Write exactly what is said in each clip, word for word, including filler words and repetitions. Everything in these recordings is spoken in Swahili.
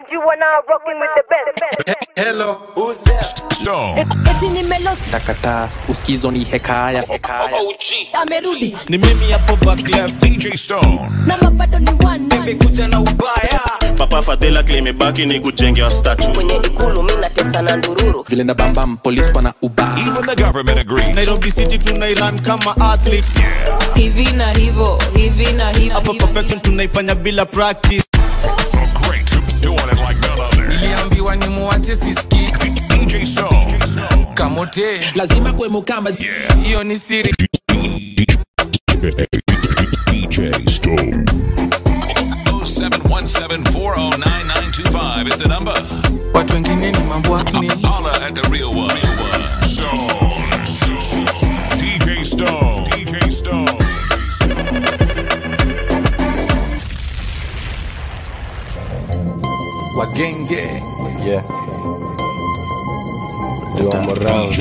You are now rocking with the best. Hello, who's there? Stone. Eti nimelost Takata uskizo ni hekaya hekaya amerudi Ni mimi hapo back left D J Stone. na mabado ni one Nimekuja na ubaya. Papa Fadela claim imebaki ni kujengea statue. Kwenye ikulu mimi natesta na ndururu. vile na bambam police wana uba. Even the government agrees. Nairobi City tunairan kama athlete. Hivi na hivo, hivi na hivo. Hapa perfection tunaifanya bila practice. Great, doing it like none other. Niliambiwa ni muache siski D J Stone. kamote Lazima kwe mukamba. hiyo ni siri. D J Stone. oh seven one seven four oh nine nine two five is the number. Watu wengine ni mabwani. Holla at the real one. Real one. Stone. D J Stone. D J Stone. Wagenge. Yeah. Do I'm around.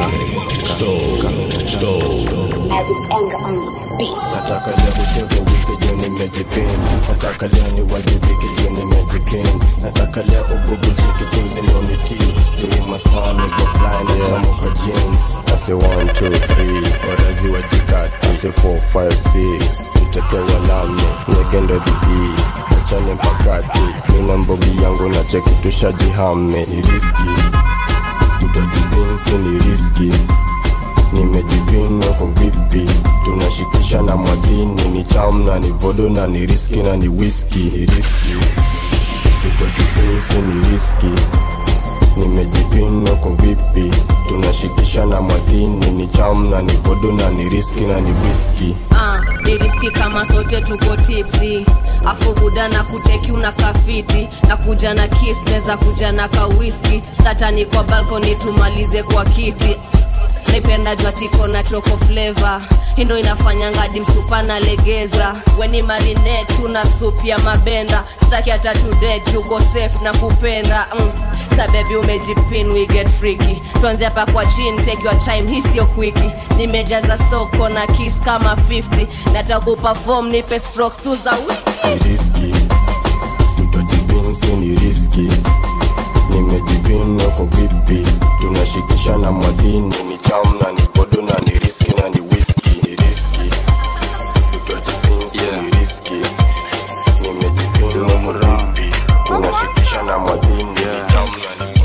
Magic's anger on the beat. Nataka leo kushoto wiki jeni mejipini. Nataka leo ni wajibiki jeni mejipini. Nataka leo ububujiki juzi noniti. Jui masani go fly na jamu kwa jeans. I say one, two, three. Warazi wajikati. I say four, five, six. Itakewa nami. Nyegendo bidii. Chane mpakati. Mina mbogi yangu na cheki tushajihame. Ni riski. Tutajipinsi ni riski. Nimejipinga kwa vipi. Tunashikisha na madini. Ni cham na ni vodo na ni riski na ni whisky. Ni riski. Tutajipinsi ni riski. Nimejipinga kwa vipi. Tunashikisha na madini. Ni cham na ni vodo na ni riski na ni whisky. Ah, ni riski kama sote tuko tipsy. Afu buda na kuteki una kafiti. Na kuja na kiss neza kuja na ka whisky. Satani kwa balkoni tumalize kwa kiti. Nipenda jua tiko na choco flavor. Hindo inafanya ngadi msupa na legeza. Weni marinette tuna soup ya mabenda. Saki hata today yuko safe na kupenda mm. Sa baby umejipin we get freaky. Tuanze hapa kwa chin take your time hii sio quickie. Nimejaza soko na kiss kama fifty. Nataka perform nipe strokes tu za wiki. Ni riski. Tutajipinsi ni riski. Nimejipinga kwa vipi. Tunashikisha na madini. Ni cham na ni vodo na ni riski na ni whisky. Ni riski. Tutajipinsi yeah. Ni riski. Nimejipinga kwa vipi. Tunashikisha na madini. Ni cham na ni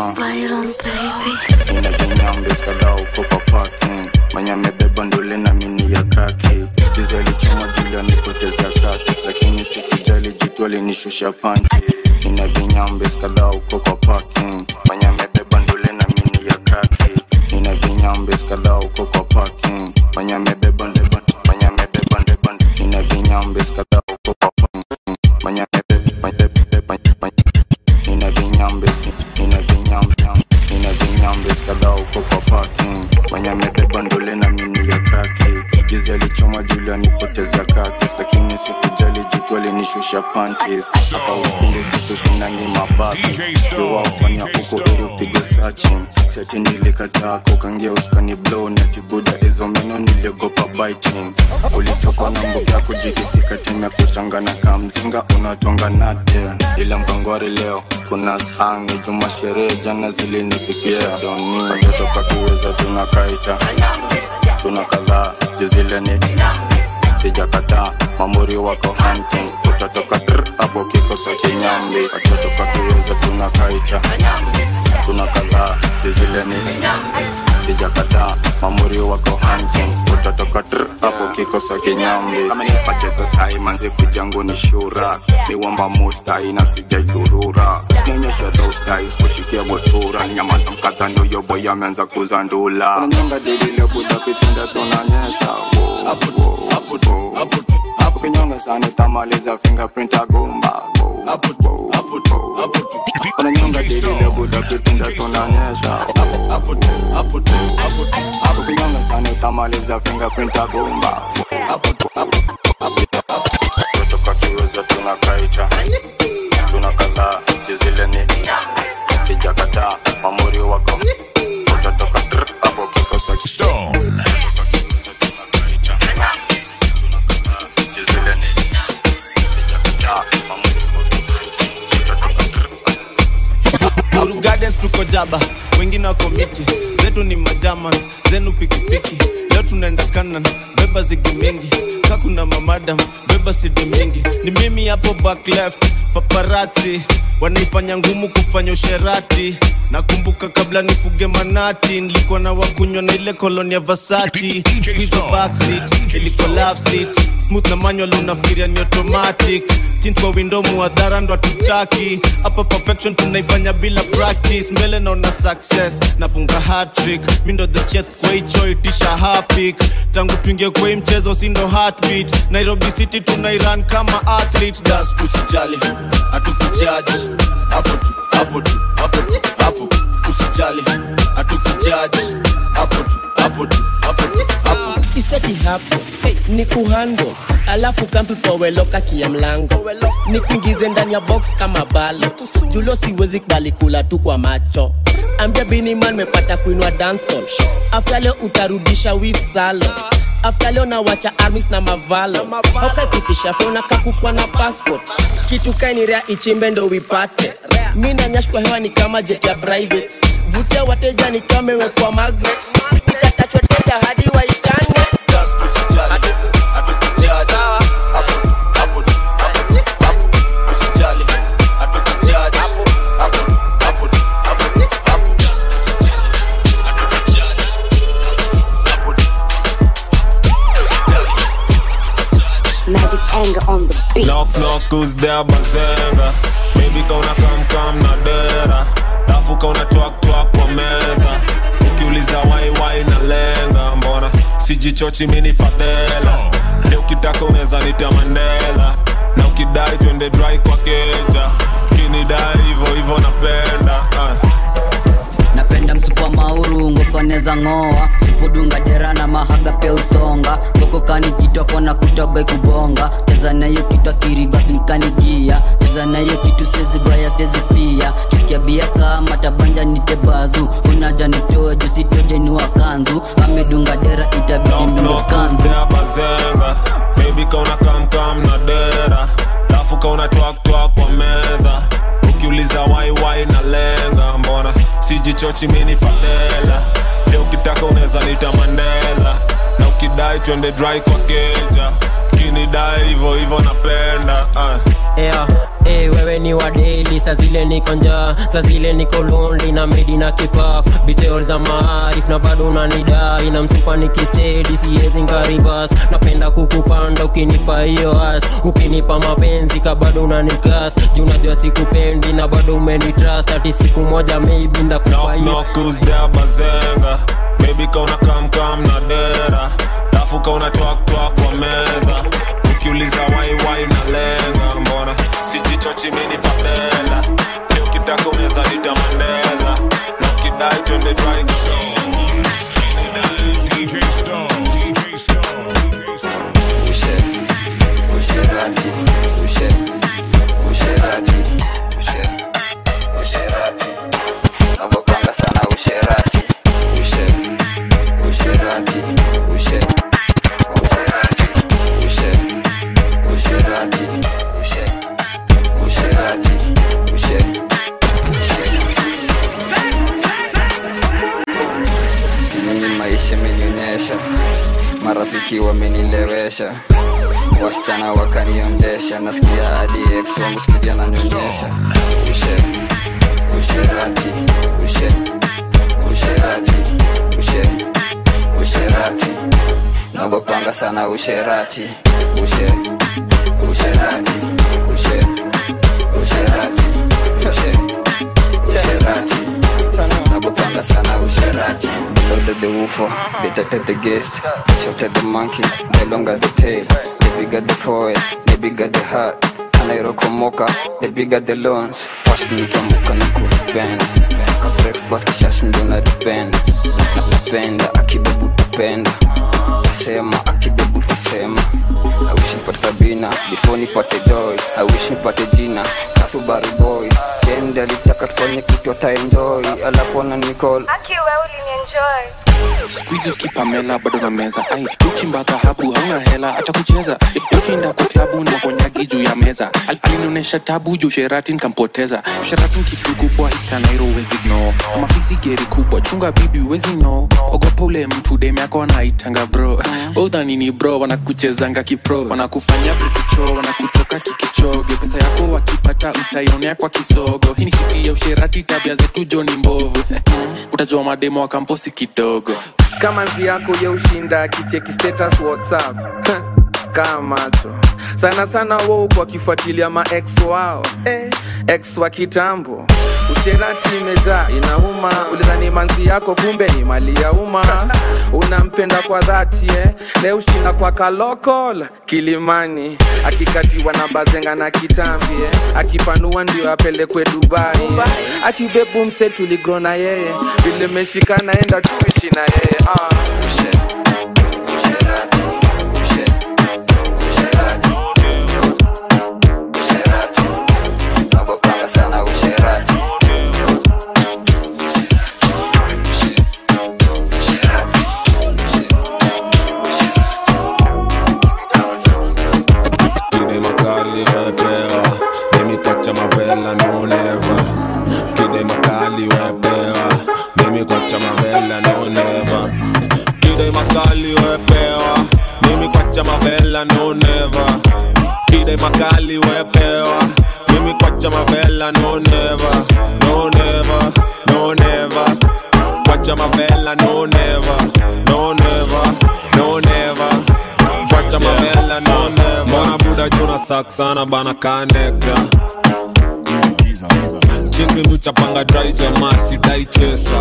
vodo. Ninajinyambe skala uko kwa parking. Manya mebeba ndole na mini ya kaki. Jizo lichuma jila nipoteza kaki. Lakini sikujali jitu alinishusha panchi. Ninajinyambe skala uko kwa parking. Manya mebeba ndole na mini ya kaki. Ninajinyambe skala uko kwa parking. Manya mebeba ndeba. Manya mebeba ndeba. Ninajinyambe skala uko kwa parking. Manya mebeba ndeba. Ninajinyambe Ninajinyambe Ninajinyambe skala uko kwa parking. Manya mebeba ndole na mini ya kaki. Jizo lichoma jula nipoteza kaki. Lakini sikujali jitu alinishusha panties. Hapa upinde situ kinangi mabaki. Doa ufanya uko ili upige searching. Seti nilikataa kukangia uskani blow. Na tibuda ezo meno niliogopa biting. Ulichoka na mboga kujikifika time kuchangana kamzinga unatonga nate. Ila mkangwari leo kuna sangi juma sherehe jana zilinifikia. Doni watoto kwa tuweza tunakaita. Tunakadhaa jizile ni sijakata mamuri wako hunting. Utatoka drr abo kikosa kinyambi. Watoto kwa tuweza tunakaita. Tunakadhaa jizile ni sijakata mamuri wako hunting. Utatoka drr abo kikosa kinyambi. Kama nipate tosai manzi kujangu ni shura. Miwamba mustai na sijaidurura. Nyonyesha dostai skushikia botura. Nyama za mkata ndo yobo ya menza kuzandula. Unanyonga dilile buda pitenda tunanyesha. Apu apu apu apu kinyonga sana tamaliza fingerprint agumba. Apu apu apu unanyonga dilile buda pitenda tunanyesha. Apu apu apu apu apu kinyonga sana tamaliza fingerprint agumba. Apu apu apu kutoka kiweza tunakaita. Tunakadhaa jizile ni sijakata mamuri wako. Utatoka drr abo kikosa Stone. Jizile ni sijakata mamuri wako. Utatoka drr tuko jaba, wengine wako miti. Zetu ni majaman, zenu pikipiki. Leo tunaenda kanan, beba zigi mingi. Kakuna mamadam, beba sidi mingi. Ni mimi hapo back left, paparazzi wanaifanya ngumu kufanya usherati. Nakumbuka kabla nifuge manati, nilikuwa na wakunywa na ile kolonia Versace. Squeeze backseat, ilikuwa love seat. Smooth na manual unafikiria ni automatic. Tint kwa window muadhara ndo tutaki. Hapa perfection tunaifanya bila practice. Mbele naona success, nafunga hat-trick. Mindo the chef kwa hicho itisha hapik. Tangu tuingie kwa hii mchezo sindo heartbeat. Nairobi City tunairan kama athlete. Das kusijali, hatukujudge. Hapo tu, hapo tu, hapo tu, hapo. Kusijali, hatukujudge. Hapo tu, hapo tu, hapo tu, hapo. Iseti hapo, hey, ni kuhandle. Alafu kampi poweloka kia mlango. Nikuingize ndani ya box kama balo. Julo siwezi kubali kula tu kwa macho. Ambia bini man mepata kuinua dancehall. After leo utarudisha weave salon. After leo na wacha armies na mavalo. Hoka kipisha fona kakukwa na passport. Kitu kaini rea ichimbe ndo wipate. Mina nyash kwa hewa ni kama jet ya private. Vutia wateja ni kame wekwa magnet. Itatachwa teja hadi wa itane. Das kusijali, hatukujudge. Hapo tu, hapo tu, hapo tu, hapo. Kusijali, hatukujudge. Hapo, hapo tu, hapo tu, hapo tu, hapo. Das kusijali, hatukujudge. Hapo tu. Magic's anger on the beat. Knock knock who's there bazenga. Baby kauna kam kam na dera. Tafu kauna twak twak kwa meza. Ukiuliza why why na lenga. Mbona sijichochi mini fadela. Leo ukitaka unaweza nita Mandela. Na ukidai twende dry kwa keja. Kinidai hivyo hivyo napenda uh. Napenda msupa mauru ngopaneza ngoa. Supudunga dera na mahaga pia usonga. Soko kani kitwa kona kutoga kubonga. Cheza na hiyo kitwa kirivas nikanigia. Cheza na hiyo kitu sezi braya sezi pia. Kisikia bia kama tabanda nitebazu. Unaja nitoe jusi toje ni wakanzu. Amedunga dera itabidi mdunga kanzu. Knock bazenga. Baby kauna kam kam na dera. Tafu kauna twak twak kwa meza. Ukiuliza why why na lenga. Mbona sijichochi mini fadela. Leo ukitaka unaweza nita Mandela. Na ukidai twende dry kwa keja. Kinidai hivyo hivyo napenda uh. Yeah, hey, wewe ni wa daily. Sa zile niko njaa, sa zile niko lonely. Na medi na kipaf, details za maarif. Na bado unanidai, na msupa nikistedi. Siezi ngaribas, napenda kukupanda. Ukinipa hiyo ass, ukinipa mapenzi ka bado unanikas. Juu unajua sikupendi, na bado umenitrust. Ati siku moja maybe ndakupa hiyo. Knock knock who's there bazenga. Baby kauna kam kam na dera. Tafu kauna twak twak kwa meza. Ukiuliza why why na lenga. Mbona sijichochi mini fadela. Leo kitaka unaweza nita Mandela. Na ukidai twende dry kwa D J Stone, D J Stone, D J Stone. Ushe, usherati, ushe, usherati, ushe, usherati. Nagopanga sana usherati. Ushe, usherati, ushe, usherati, ushe, usherati, ushe, usherati, ushe. Mimi maisha menionyesha, marafiki wamenilewesha, wasichana wakaniondesha, nasikia hadi ex wangu sikia ananionyesha. Ushe, usherati, ushe, usherati, ushe, usherati. Nagopanga sana usherati. Ushe, usherati, ushe, usherati, ushe, usherati. Nagopanga sana usherati. Loaded the woofer, they tatted the guest. Shot at the monkey, they longer the tail. The bigger the foil, the bigger the heart. Anairoko moka, the bigger the loans. Fast nikamuka na kupenda. Ka breakfast kishash ndo na depend. Napenda, akibebu tapenda. Tasema, akibebu tasema. I wish nipate Sabina, before nipate Joy. I wish nipate Gina, Kasubaru boy. Jende alitaka tufanye kitu ata enjoy. Alafu ana Nicole, Aki wewe ulinienjoy. squeeze ukipamela bado na meza ai uchimba dhahabu hauna hela hata kucheza ushinda kwa klabu na konyagi juu ya meza alinonesha tabu juu sherati nikampoteza sherati kitu kubwa ikanairo wezi no mafisi geri kubwa chunga bibi wezi no ogopa ule mtu deme yako anaitanga bro oda nini bro wanakuchezanga kipro wanakufanya brikicho wanakutoka kikichoge pesa yako wakipata utaionea kwa kisogo hii ni siki ya usherati tabia zetu joni mbovu utajua mademo wa kamposi kidogo kama nzi yako ya ushinda kicheki status WhatsApp kama tu sana sana wao kwa kifuatilia ma ex wao eh ex wa kitambo usherati imejaa inauma ulidhani manzi yako kumbe ni mali ya umma unampenda kwa dhati eh leo ushinda kwa kalokol Kilimani akikatiwa na bazenga na kitambi eh akipanua ndio apelekwe Dubai eh? Akibebu mse tuligrona yeye vile meshikana enda tuishi na yeye ah no never Kide makali wepewa Mimi kwacha mavela no never No never, no never Kwacha mavela no never No never, no never Kwacha mavela no never Mwana buda juna saksana bana kanekta Chingi mchapanga dry jamaa sidai chesa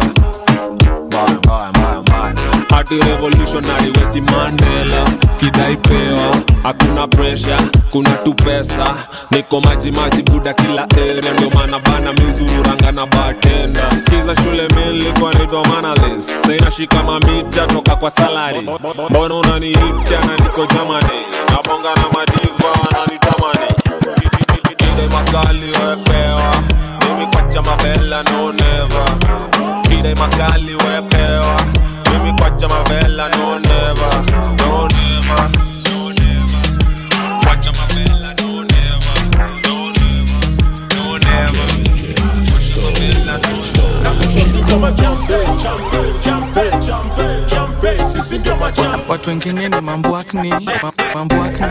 Bye bye bye bye Party revolutionary wesi Mandela Kidai pewa, hakuna pressure, kuna tu pesa Niko maji maji buda kila area Ndio mana bana mizuru ranga na bartender Skiza shule mili kwa nito manalist Saina shika mamita toka kwa salary Bono unaniiptia na niko Germany Nabonga na madiva wananitamani Kide makali wepewa Mimi kwacha mavela no never Kide makali wepewa Mimi kwacha mavela no never No never, no never Kwacha mavela no never No never, no never Kwacha mavela no never Sisi ndio majambe, jambe, jambe, jambe, jambe Sisi ndio majambe Watu wengine ni mambuakni, mambuakni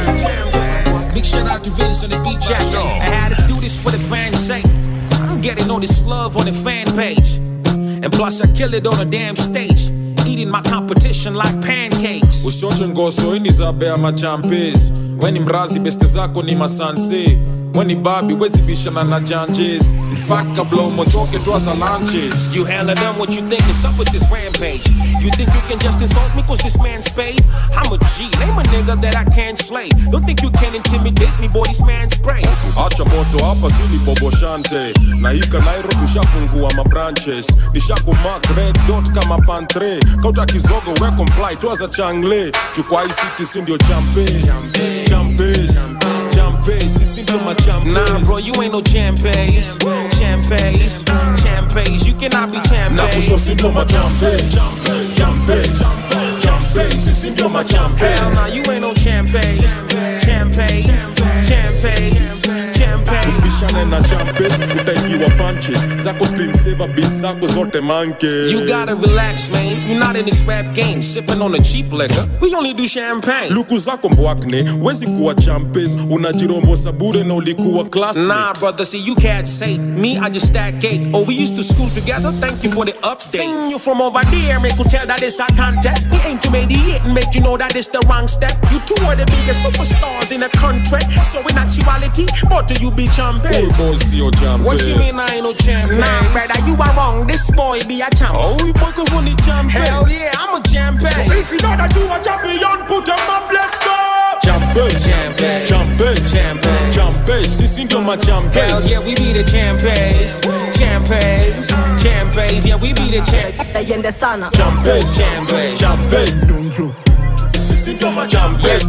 Big shout out to Vince on the beat jack. I had to do this for the fans' sake. I'm getting all this love on the fan page. And plus I kill it on a damn stage. Eating my competition like pancakes. Ushote ngoso ini za bea machampes. Weni mrazi beste zako ni masanse. Weni babi wezi bishana na janjes. In fact I blow mochoke twaza lunches. You hella done what you think is up with this rampage. You think you can just insult me cause this man's paid? I'm a G, name a nigga that I can't slay. Don't think you can intimidate me boy, this man's spray. Acha moto hapa zili bobo shante. Na hika Nairo tushafungua mabranches. Nishaku mark red dot kama pantre. Kauta kizogo we comply twaza changle. Chukwa hii city si ndio champes. Champes, champes, sisi ndio machampes. Nah bro, you ain't no champes. Champes, champes, you cannot be champes. Na kusho si ndio machampes. Champes, champes, sisi ndio machampes. Hell nah, you ain't no champes. Champes, champes, champes. Usbishane na champes, utaingiwa punches. Zako screen saver, bis zako zote manke. You gotta relax man, you're not in this rap game. Sipping on a cheap liquor, we only do champagne. Luku zako mbwakne, wezi kuwa champes. Unajirombo sabure na ulikuwa classmate. Nah brother, see you can't say me, I just stack cake. Oh, we used to school together, thank you for the update. Sing you from over there, make you tell that it's a contest. We aim to mediate and make you know that it's the wrong step. You two are the biggest superstars in the country. So in actuality, both of you be champions. What you mean I ain't no champion? Nah brother, you are wrong, this boy be a champ. Oh, we both of the champion. Hell yeah, I'm a champion. So if you know that you a champion, put them up, let's go. Champes, champes, champes, champes, champes, sisi ndio machampes. Hell yeah, we be the champes, champes, champes, yeah we be the champ. Yende sana. Champes, champes, champes, Dunjo. sisi ndio machampes.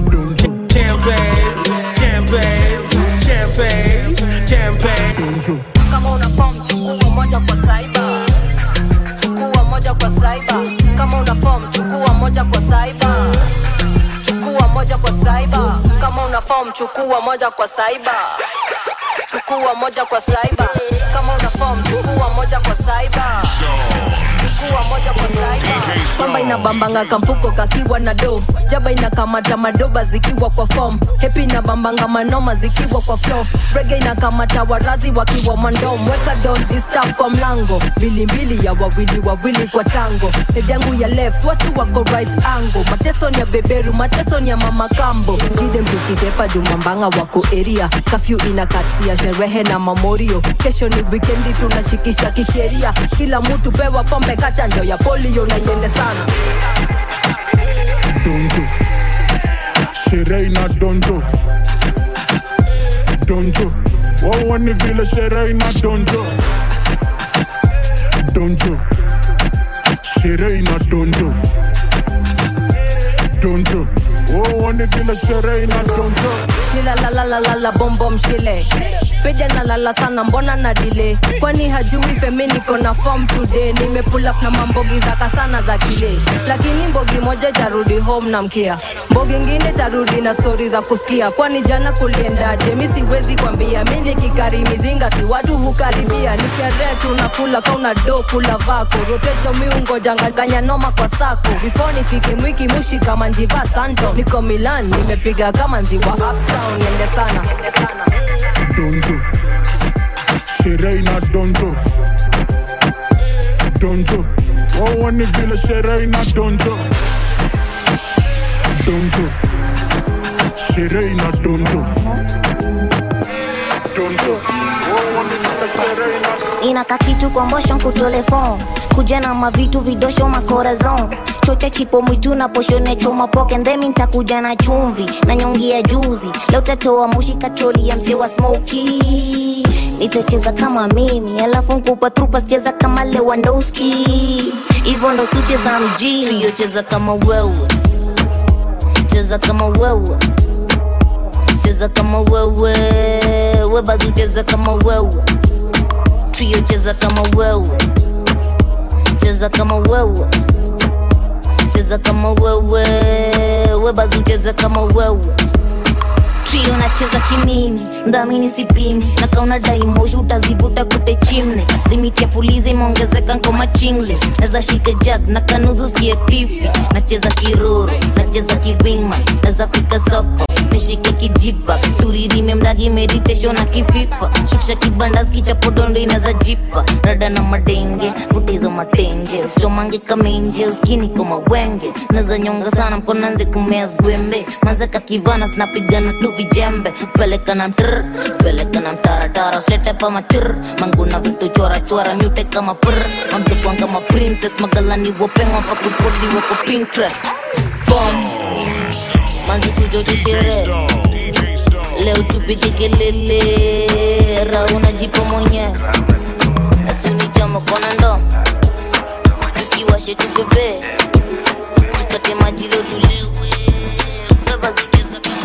Champes, champes, champes, champes. Kama una form chukua moja kwa cyber. Chukua moja kwa cyber. Kama una form form chukua moja kwa saiba. Chukua moja kwa saiba. Kama una form chukua moja kwa saiba. Chukua moja kwa saiba. Pamba inabambanga kamfuko kakiwa na do. Jaba inakamata madoba zikiwa kwa form. Happy inabambanga manoma zikiwa kwa flow. Reggae inakamata warazi wakiwa mandom. Weka don't disturb kwa mlango. Bili mbili ya wawili wawili kwa tango. Side yangu ya left watu wako right angle. Mateso ni ya beberu, mateso ni ya mama kambo. Gide mtukisepa jumambanga wako area. Kafyu inakatia sherehe na mamorio. Kesho ni weekendi tunashikisha kisheria. Kila mtu pewa pombe kachanjo ya polio na yende sana. Donjo sherehe na donjo. Donjo wao ni vile sherehe na donjo. Donjo sherehe na donjo. Donjo wao ni vile sherehe na donjo. Shila la la la la la bom bom shile. Pede na lala sana mbona na delay. Kwani hajui femi niko na form today. Nime pull up na mambogi za kasana za kile. Lakini mbogi moja tarudi home na mkia. Mbogi ngine tarudi na stories za kusikia. Kwani jana kuliendaje mi siwezi kwambia. Mimi kikari mizinga si watu hukaribia. Ni sherehe tunakula kauna do kula vako. Roteto miungo janganya noma kwa sako. Before nifike mwiki mushi kama njiva santo. Niko Milan nimepiga kama nziwa uptown yende sana. Donjo sherehe na donjo. Donjo wao ni vile sherehe na donjo. Donjo sherehe na donjo. Donjo wao ni vile sherehe na. Inaka kitu kwa motion kutole phone. Kuja na mavitu vidosho makorazon. Chocha chipo mwitu na poshone choma poke. Ndemi nitakuja na chumvi na nyongi ya juzi. Leo tatoa mushi katroli ya msewa smoky. Nitacheza kama mimi alafu nkupa trupa cheza kama Lewandowski. Hivyo ndo sucheza mjini. Trio cheza kama wewe. Cheza kama wewe. Cheza kama wewe. Webazu cheza kama wewe. Trio cheza kama wewe. Cheza kama wewe. Cheza kama wewe. Webazu cheza kama wewe. Trio nacheza kimimi, ndamini sipimi. Na kauna daimoshi utazivuta kute chimne. Limiti ya fulizi imeongezeka nkoma chingle. Neza shike jack na kanudhu skie tifi. Nacheza kiroro, nacheza kiwingman. Neza fika soko, nishike kijiba. Turirime mdagi meditation na kififa. Shukisha kibandas kichapodondo inaza jipa. Rada na madenge, vutizo matenge. Stomange kamenje, uskini koma wenge. Neza nyonga sana mkonanze kumea zwembe. Manzeka kivana snapigana tu vijembe. Peleka na mtrr, peleka na mtara tara. Slete pa matrr, manguna vitu chora chora. Mute kama prr, mamte kwa kama princess. Magalani wopengwa pa kupoti wako Pinterest. Bomb manzi sujote sherehe. Leo tupike kelele. Rauna jipo mwenye asuni chama kona ndo. Tukiwashe tupebe. Tukate maji leo tulewe. Beba zuteza kama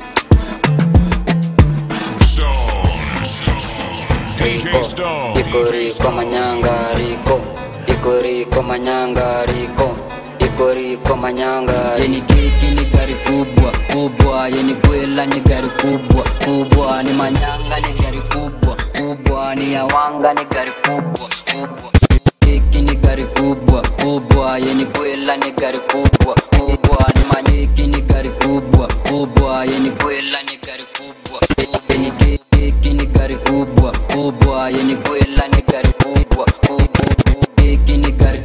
Rico, Iko Rico manyanga Rico, Iko Rico manyanga Rico, Iko Rico manyanga. Yeni kiki ni gari kubwa kubwa, yeni kwela ni gari kubwa kubwa, ni manyanga ni gari kubwa kubwa, ni yawanga ni gari kubwa kubwa. Kiki ni gari kubwa kubwa, yeni kwela ni gari kubwa kubwa, ni manyiki ni gari kubwa kubwa, yeni kwela ni gari kubwa. Yeni kiki ni gari kubwa kubwa, yeni kwela ni gari kubwa kubwa. Kiki ni gari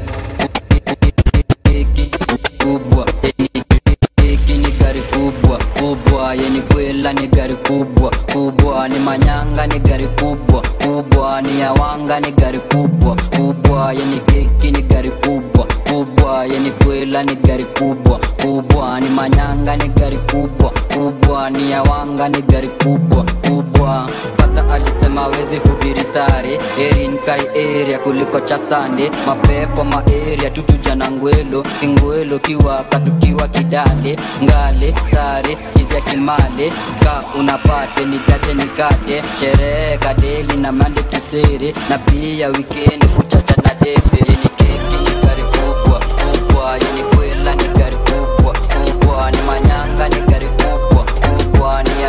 kubwa, kiki ni gari kubwa kubwa, yeni kwela ni gari kubwa kubwa, ni manyanga ni gari kubwa kubwa, ni yawanga ni gari kubwa kubwa. Yeni kiki ni gari kubwa kubwa, yeni kwela ni gari kubwa kubwa, ni manyanga ni gari kubwa kubwa, ni yawanga ni gari kubwa kubwa. Pasta alisema wezi hubiri sare, erin kai area kuliko chasande. Mapepo ma area tutuja na ngwelo, kingwelo kiwa katukiwa kidale. Ngale sare skizia kimale, ka unapate nikate nikate. Sherehe kadeli na mande tusere, na pia weekend kuchacha na debe. Yeni keki ni gari kubwa kubwa, yeni kwela ni gari kubwa kubwa, ni manyanga ni gari kubwa kubwa, ni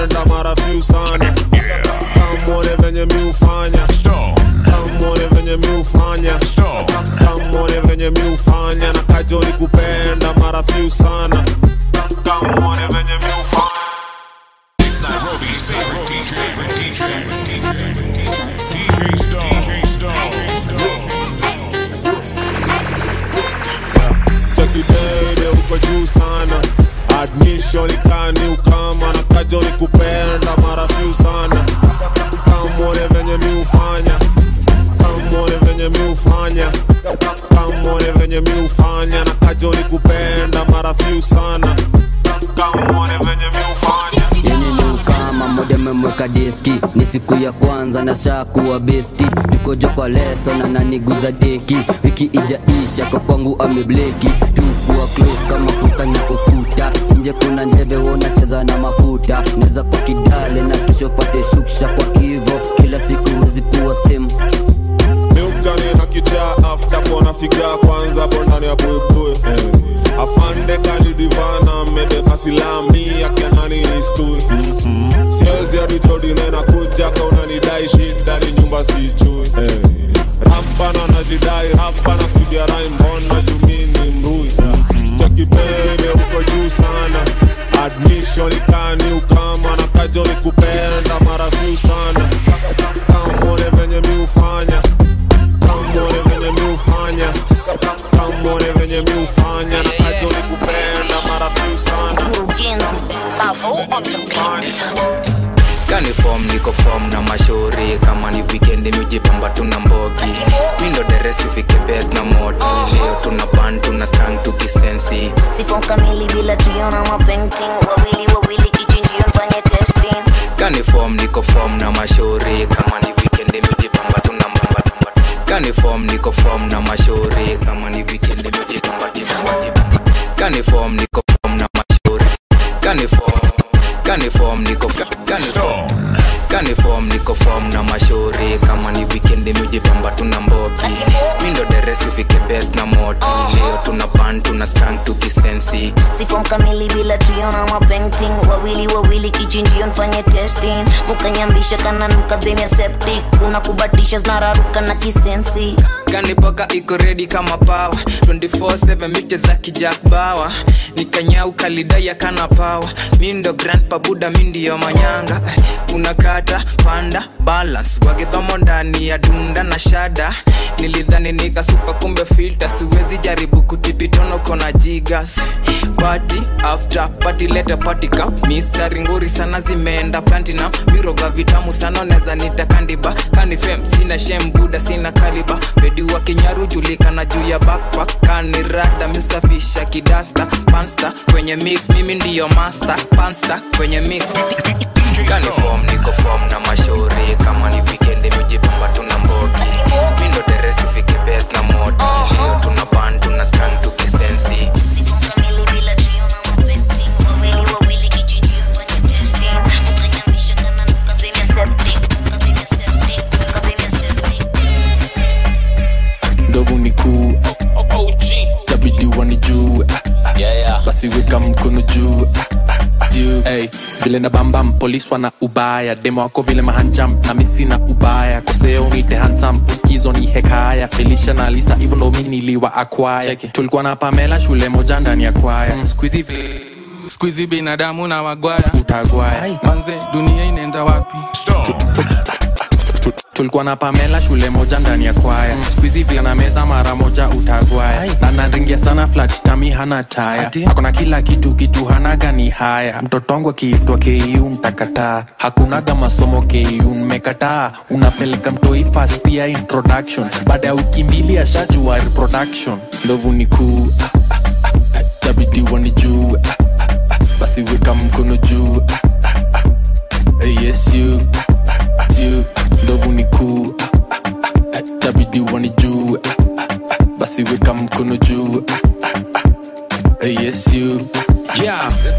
nikupenda mara few sana. Kamone venye mi ufanya, kamone venye mi ufanya, kamone venye mi ufanya. Na kajo nikupenda mara few sana. Kamone venye mi ufanya. It's Nairobi's favorite D J, D J, D J, D J Stone, D J Stone. Chucky baby uko juu sana. Admission ikani ukama. Na kajo nikupenda mara few sana. Kamone venye mi ufanya, kamone venye mi ufanya, kamone venye mi ufanya. Na kajo nikupenda mara few sana. Kamone venye mi ufanya. Yenye ni ukama moja memweka diski. Ni siku ya kwanza na shakuwa besti. Tuko joko leso na naniguza deki. Wiki ijaisha kwa kwangu amebleki. Tukuwa close kama puta na ukuta. Nje kuna njeve wona cheza na mafuta. Neza kwa kidale na kesho pate shuksha. Kwa hivo kila siku wezi kuwa same. Milkani na kicha after kona figa kwanza bondani ya bui bui. Afande kali divana mede kasilami ya kenani istui. Siezi ya ditodi nena kuja kauna nidai shida ni nyumba si chui. Rapa na najidai rapa na kudia raimbon na jumini mrui. Chucky baby uko juu sana. Admission ikani ukama. Na kajo nikupenda mara few sana. Kamone venye mi ufanya, kamone venye mi ufanya, kamone venye mi ufanya. Na kajo nikupenda mara few sana. Kani form niko form na mashori. Kama ni weekend miujipamba tuna mbogi. Mindo deresi fike best na moti. Leo tuna band tuna stand tukisensi. Sifon kamili bila tuiona mapainting. Wawili wawili kichinjio nfanye testing. Kani form niko form na mashori. Kama ni weekend miujipamba tuna mbamba tamba. Kani form niko form na mashori. Kama ni weekend miujipamba tuna. Kani form niko form na mashori. Kani form Kani form niko kani form Kani form niko form na mashori. Kama ni weekend miujipamba tuna mbogi. Mindo deresi fike best na moti. Leo tuna band tuna stand tukisensi. Sifon kamili bila tuiona mapainting. Wawili wawili kichinjio nfanye testing. Mukanyambisha kana nuka dheni ya septic. Unakubatisha znararuka na kisensi. Kani poka iko ready kama power twenty-four seven miche za kijak bawa. Nikanyau kalidaya kana power. Mindo grandpa buda mindi yo manyanga. Unakata panda balance. Wagedhomo ndani ya dunda na shada. Nilidhani nika super kumbe filter. Siwezi jaribu kutipitono kona jigas. Party after party leta party cup. Mistari nguri sana zimeenda platinum. Miroga vitamu sana neza nita kandiba. Kani fem sina shem buda sina kaliba. Pedi wa kinyaru julika na juu ya backpack. Kani rada misafisha kidasta. Pansta kwenye mix mimi ndiyo master. Pansta kwenye mix. Kani form niko form na mashori. Kama ni weekend miujipamba tuna mbogi. Mindo deresi fike best na moti. Leo tuna band tuna stand tukisensi. Sifon kamili bila tuiona mapainting. Wawili wawili kichinjio nfanye testing. Mukanyambisha kana nuka dheni ya septic. Nuka dheni ya septic. Nuka dheni ya septic. Ndovu ni kuu tabidi wanijue. Basi weka mkono juu. Hey, zile na bambam police wana ubaya. Demo wako vile mahanjam na misi na ubaya. Koseo nite handsome uskizo ni hekaya. Felicia na Lisa even though mini niliwa acquire. Tulikuwa na Pamela shule moja ndani ya kwaya. mm. Squeezy Squeezy binadamu na wagwaya. Utagwaya manze dunia inaenda wapi? Tulikuwa na Pamela shule moja ndani ya kwaya. mm. Squeezy vile na meza mara moja utagwaya. Na naringia sana flat tami hana taya. Hakuna kila kitu kitu hanaga ni haya. Mtoto wangu akiitwa K U mtakataa. Hakunaga masomo K U mmekataa. Unapeleka mtoi first year introduction. Baada ya wiki mbili ashajua reproduction. Ndovu ni kuu tabidi wanijue. Basi weka mkono juu. Yes you you ndovu ni kuu tabidi wanijue. Basi weka mkono juu. Yes you Yeah, na pull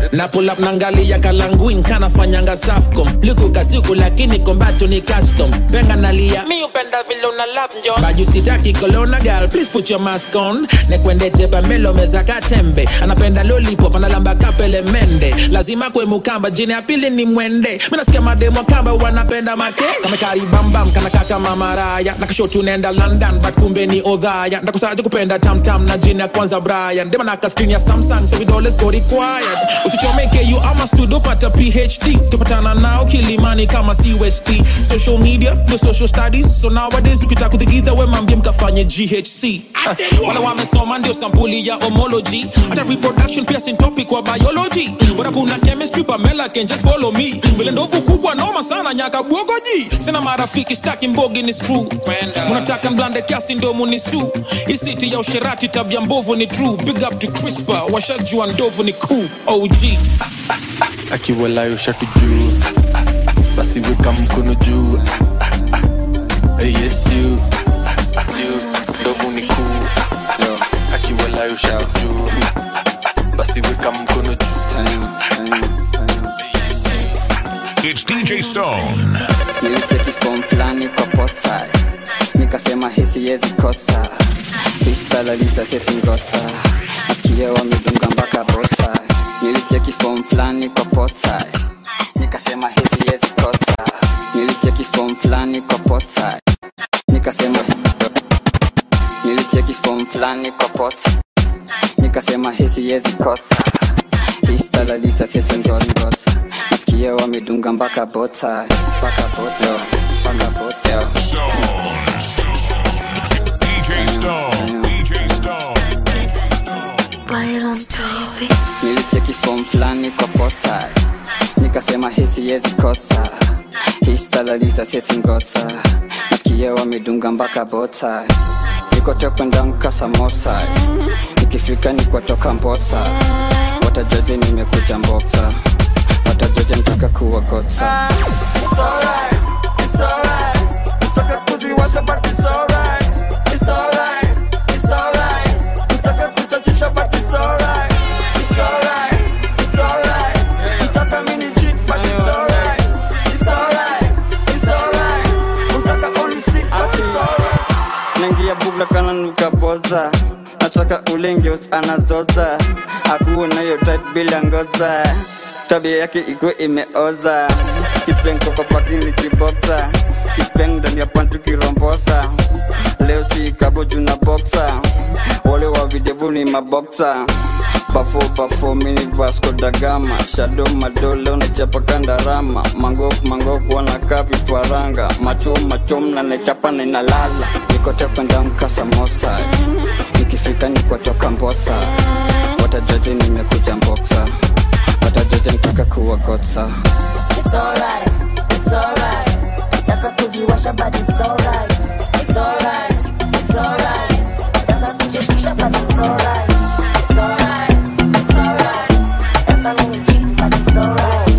pull up nangalia kalanguin kana fanyanga Safcom. Luku kasuku lakini kombato ni custom. Penga nalia mi upenda vile una love njo. Baju sitaki kolona girl please put your mask on. Nekwende tepa melo meza katembe. Anapenda lollipop analamba kapele mende. Lazima kwe mukamba jini ya pili ni mwende. Mina sikia mademo kamba wanapenda make. Kame kari bam bam kana kaka mamaraya. Nakashotu nenda London but kumbe ni Odhaya. Ndakusaje kupenda tam tam na jini ya kwanza Brian. Dema naka screen ya Samsung so vidole go required. Usichomeke you ama studio pata P H D. Tupatana nao Kilimani kama C U S T. Social media, no social studies. So nowadays ukitaka kuthigitha we mambie mkafanye G H C. uh, Wala wamesoma ndio sampuli ya homology. Hata reproduction pia sin topic wa biology. Bora kuna chemistry Pamela can just follow me. Vile ndovu kubwa noma sana nyaka bwogoji. Sina marafiki staki mbogi ni screw. Munataka mblande kiasi ndo munisu. Isiti ya usherati tabia mbovu ni true. Big up to CRISPR, washajua ndovu ni cool. O G akiwalayo shatu juu basi weka mkono juu. Hey, yes you you ndovu ni cool. Akiwalayo shatu juu basi weka mkono juu. Yes you. It's D J Stone. Nilicheki form flani kwa potsai nikasema hisi yezi kotsa. Histala lisa sesi ngotsa. Nasikia wamedunga mpaka bota. Nilicheki form flani kwa potsai nikasema hisi yezi kotsa. Nilicheki form flani kwa potsai nikasema Nilicheki form flani kwa potsai nikasema hisi yezi kotsa. Histala lisa sesi ngotsa. Nasikia wamedunga mpaka bota. Mpaka bota. Mpaka bota. D J Stone. D J Stone. Nilicheki form flani kwa potsai nikasema hisi yezi kotsa. Histala lisa sesi ngotsa. Nasikia wamedunga mpaka bota. Niko topenda mkasa mosa. Nikifika niko toka mbotsa. Watajoje nimekuja mboksa. Watajoje nitaka kuwa kotsa. It's alright, it's alright. Nitaka kuziwasha but it's alright. It's alright, it's alright. Nitaka kuchachisha but it's alright. It's alright, it's alright. Nitaka mini cheat but it's alright. It's alright, it's alright. Nitaka only stick but it's alright. Nangia bugla kana nuka boza. Nataka ulenge us anazoza. Akuwa na yo tight bila ngoza. Tabia yake iko imeoza. Kipeng kwa pati ni kiboksa. Kipeng ndani ya pantu kirombosa. Leo si kabo juna boxa. Wale wa videvu ni maboksa. Bafo bafo mini Vasco da Gama. Shadow madole unachapa kandarama. Mangok mangok wanakaa vifaranga. Machom machom na nechapa na inalala. Niko tependa mkasa mosa. Nikifika niko toka mbotsa. Watajoje nimekuja mboksa. Watajoje nitaka kuwa kotsa. It's alright, it's alright. Nataka kuziwasha but it's alright. It's alright, it's alright. Nataka kuchekisha but it's alright. It's alright, it's alright. Nataka mini cheat but it's alright.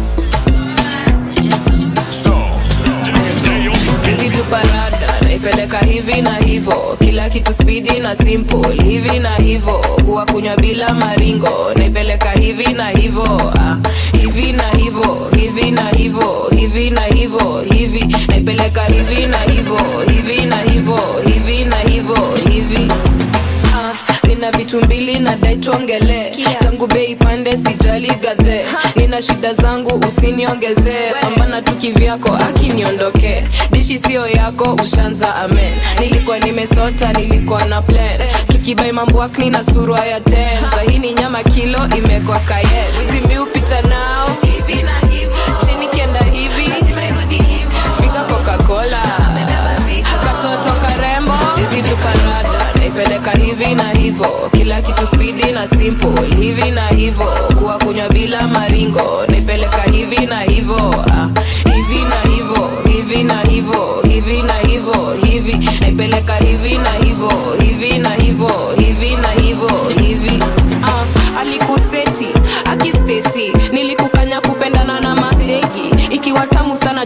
Sisi tu parada naipeleka hivi na hivo. Kila kitu speedy na simple. Hivi na hivo. Kuwa kunywa bila maringo. Naipeleka hivi na hivo. ah. Hivi na hivo. Hivi na hivo. Hivi na hivo. Hivi naipeleka hivi na hivo. Hivi na hivo. Hivi na hivo. Hivi ah. Nina vitu mbili na dai tuongele. Tangu bei pande sijali gadhe. Nina shida zangu usiniongeze. Pambana tu kivyako akiniondoke. Dishi sio yako ushanza amen. Nilikuwa nimesota nilikuwa na plan. Tukibai mambo akni na surua ya ten. Zahini nyama kilo imekwa kaye. Simbi upita nao hivi na hivo. Chini kienda hivi lazima irudi hivo. Figa Coca-Cola katoto karembo. Chizi tuparada naipeleka hivi na hivo. Kila kitu speedy na simple. Hivi na hivo. Kuwa kunywa bila maringo. Naipeleka hivi na hivo. ah. Hivi na hivo. Hivi na hivo. Hivi na hivo. Hivi naipeleka hivi na hivo. Hivi na hivo. Hivi na hivo. Hivi ah. Alikuseti akistesi. Nilikukanya kupendana na mathegi. Ikiwa tamu sana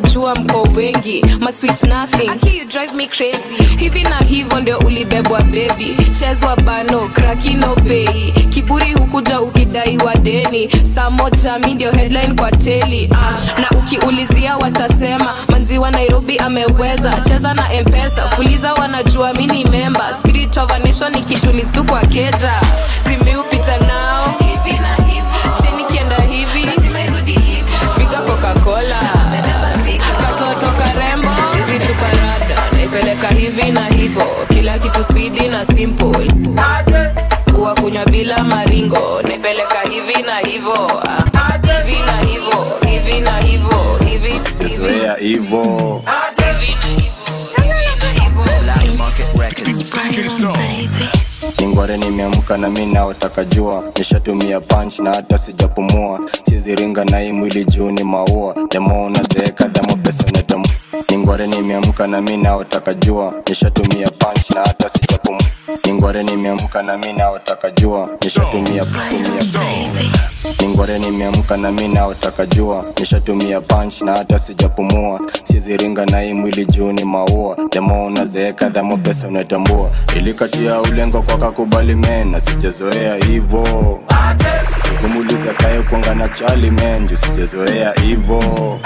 najua mko wengi my sweet nothing Aki you drive me crazy hivi na hivyo ndio ulibebwa baby chezwa bano krakino pay kiburi hukuja ukidai wa deni saa moja mi ndio headline kwa teli ah, na ukiulizia watasema manzi wa Nairobi ameweza cheza na M-Pesa fuliza wanajua mini member spirit of a nation ikitulistu kwa keja simi upita nao hivi na hivi cheni kienda hivi lazima irudi hivi figa Coca-Cola katoto karembo chizi tuparada naipeleka hivi na hivo kila kitu speedy na simple kuwa kunywa bila maringo naipeleka hivi na hivo hivi na hivo hivi na hivo hivi Zoea hivo Ningware nimeamka na mimi naotaka jua nishatumia punch na hata sijapumua siwezi ringa na hii mwili juu ni maua demo unazeeka demo pesa unatamu Ningware nimeamka na mimi naotaka jua nishatumia punch na hata sijapumua Ningware nimeamka na mimi naotaka jua nishatumia tumia Ningware nimeamka na mimi naotaka jua nishatumia punch na hata sijapumua siwezi ringa na hii mwili juu ni maua demo unazeeka demo pesa unatambua ilikatia ulengo kwa kakubali mena sijazoea hivo sikumuliza kae kuanga na chali menju sijazoea hivo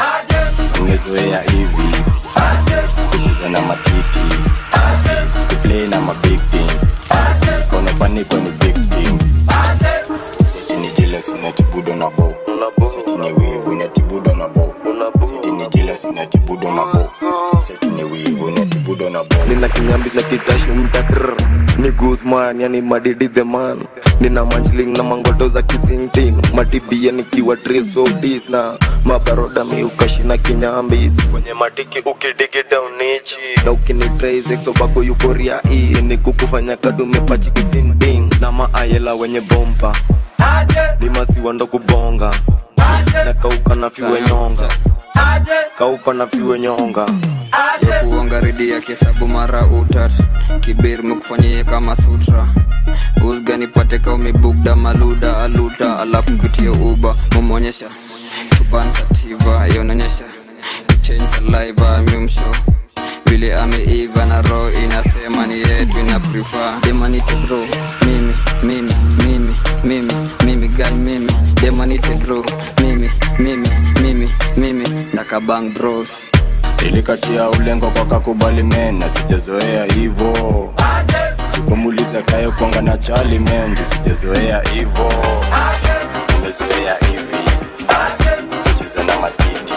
ungezoea hivi kucheza na matiti kuplay na ma big things kone paniko ni big team siti ni jealous unatibudo na bow siti ni wivu unatibudo na bow siti ni jealous unatibudo na bow siti ni wivu unatibudo na bow nina kinyambi na kitashu mtatr ni Guzman yani madidi the man nina manchling na mangoto za kizingtin matibia nikiwa trisodis na mabaroda miukashina kinyambi kwenye matiki ukidigi down nichi na ukini trace exo bako yukoria hii ni kukufanya kadume pachi kisinding na maayela wenye bomba ni masiwa ndo kubonga na kauka na fiwe nyonga kauka na fiwe nyonga kuonga redi ya kesabu mara utat kibir mkufanyie kama sutra uzga nipate ka umebugda maluda aluta alafu kutia uba mumonyesha chupan sativa yononyesha change saliva mumsho vile ameiva na roho inasema ni yetu ina prefer demanite bro mimi mimi mimi mimi mimi girl mimi demanite bro mimi mimi mimi mimi nakabang bros ilikatia ulengo kwa kakubali mena sijazoea hivo sikumuliza kae kuanga na chali menju sijazoea hivo nimezoea hivi kucheza na matiti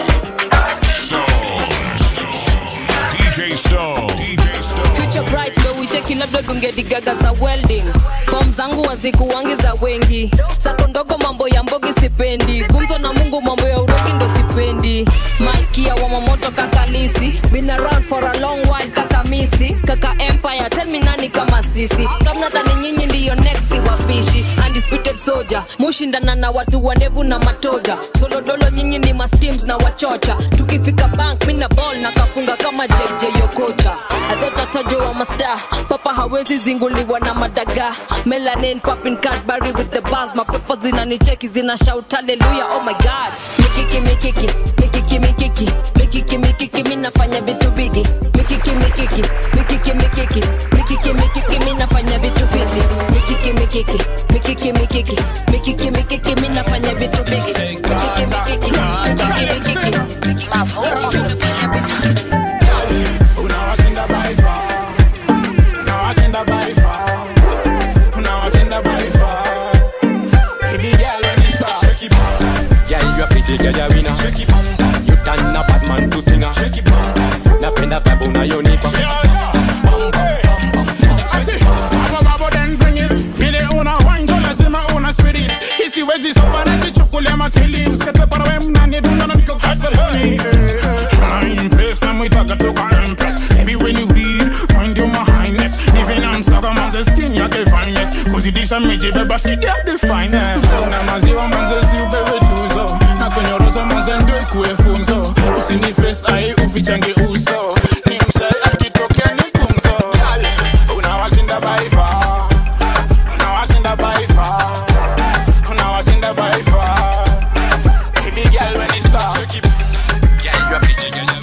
D J Stone D J Stone Future bright ndo wicheki labda dungedi gaga za welding form zangu waziku wangi za wengi sako ndogo mambo ya mbogi sipendi gumzo na Mungu mambo ya urogi ndo sipendi Maikia wa mamoto kakalisi been around for a long while kaka misi kaka empire tell me nani kama sisi kama tani nyinyi ndiyo next wapishi undisputed soldier mushindana na watu wanevu na matoja solo dolo nyinyi ni ma steams na wachocha tukifika bank mina ball na kafunga kama J J Yokocha I thought I told you I'm a star papa hawezi zinguliwa na madaga melanin popping Cadbury with the bars my peppers zinanicheki zina shout hallelujah oh my god mikiki mikiki mikiki mikiki mikiki mikiki mimi nafanya vitu bigi mikiki mikiki mikiki mikiki mikiki mikiki mimi nafanya vitu fiti mikiki mikiki mikiki mikiki mikiki mikiki mimi nafanya vitu bigi mikiki mikiki mikiki mikiki mafuta unawashinda by far unawashinda by far unawashinda by far baby girl when you start shake it girl you a pretty girl you winner shake it you done a bad man to singer shake it napenda vibe unayonipa babo then bring it feel it una wine don't say my own spirit hisi wezi soba na kichukulia matili usikate para wewe mnani dunga na niko kasaloni I'm impressed na mwitaka toka impress baby when you weed mind your my highness even I'm saga man's skin ya the finest cause it is a meje beba shit ya the finest na maziwa man's si ubewe tuzo na kunyorosa man's ndo kuefunzo usini face ai ufichange uso ni msel akitokea ni kumzo unawashinda by far unawashinda by far unawashinda by far baby girl when you start girl you a pretty girl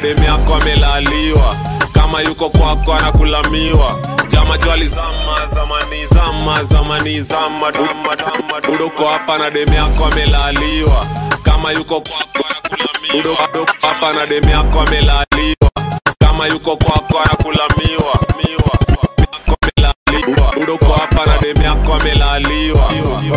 demi yako amelaliwa kama yuko kwako anakulamiwa jama jwali zama zamani zama zamani zama dama dama udoko hapa na demi yako amelaliwa kama yuko kwako anakulamiwa udoko hapa na demi yako amelaliwa kama yuko kwako anakulamiwa miwa amelaliwa udoko hapa na demi yako amelaliwa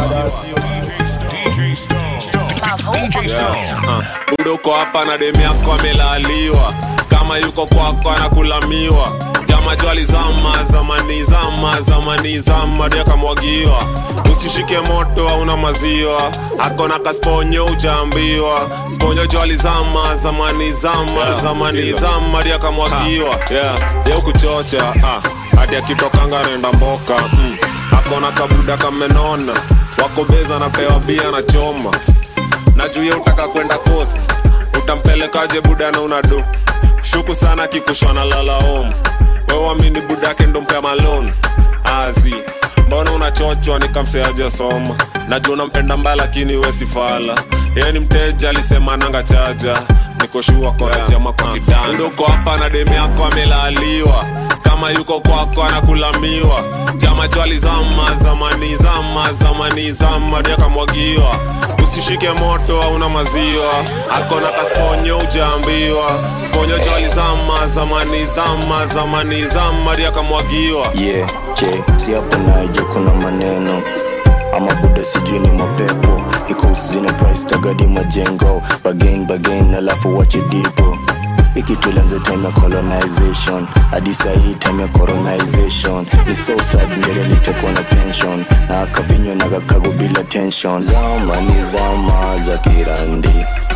udoko hapa na demi yako amelaliwa kama yuko kwako anakulamiwa jama jwali zama zamani zama zamani zama dia kamwagiwa usishike moto hauna maziwa akona kasponyo ujambiwa sponyo jwali zama zamani zama yeah, zamani zama dia kamwagiwa yeah ya kuchocha ah hadi akitokanga nenda mboka mm. akona kabuda kamenona wako beza na pewa bia na choma na juu ya utaka kwenda coast utampelekaje buda na unado shuku sana kikushona lala home wewe amini buda yake ndo mpea malone azi mbona unachochwa nikamseaje soma najua unampenda mbaya lakini wewe si fala yeye ni mteja alisema nanga chaja niko shua kwa yeah, jamaa kwa kitanda ndoko hapa na demi yako amelaliwa kama yuko kwako anakulamiwa jama jwali zama zamani zama zamani zama dia kamwagiwa usishike moto hauna maziwa akona kasponyo ujambiwa sponyo jwali zama zamani zama zamani zama dia kamwagiwa yeah che si hapo naije kuna maneno ama buda sijui ni mapepo iko usizine price tagadi majengo bagain bagain alafu wache dipo ikitulanza time ya colonization adisa hii time ya colonization ni so sad mbele nitekwa na pension na akavinyo na kakago bila tension zama ni zama za kirandi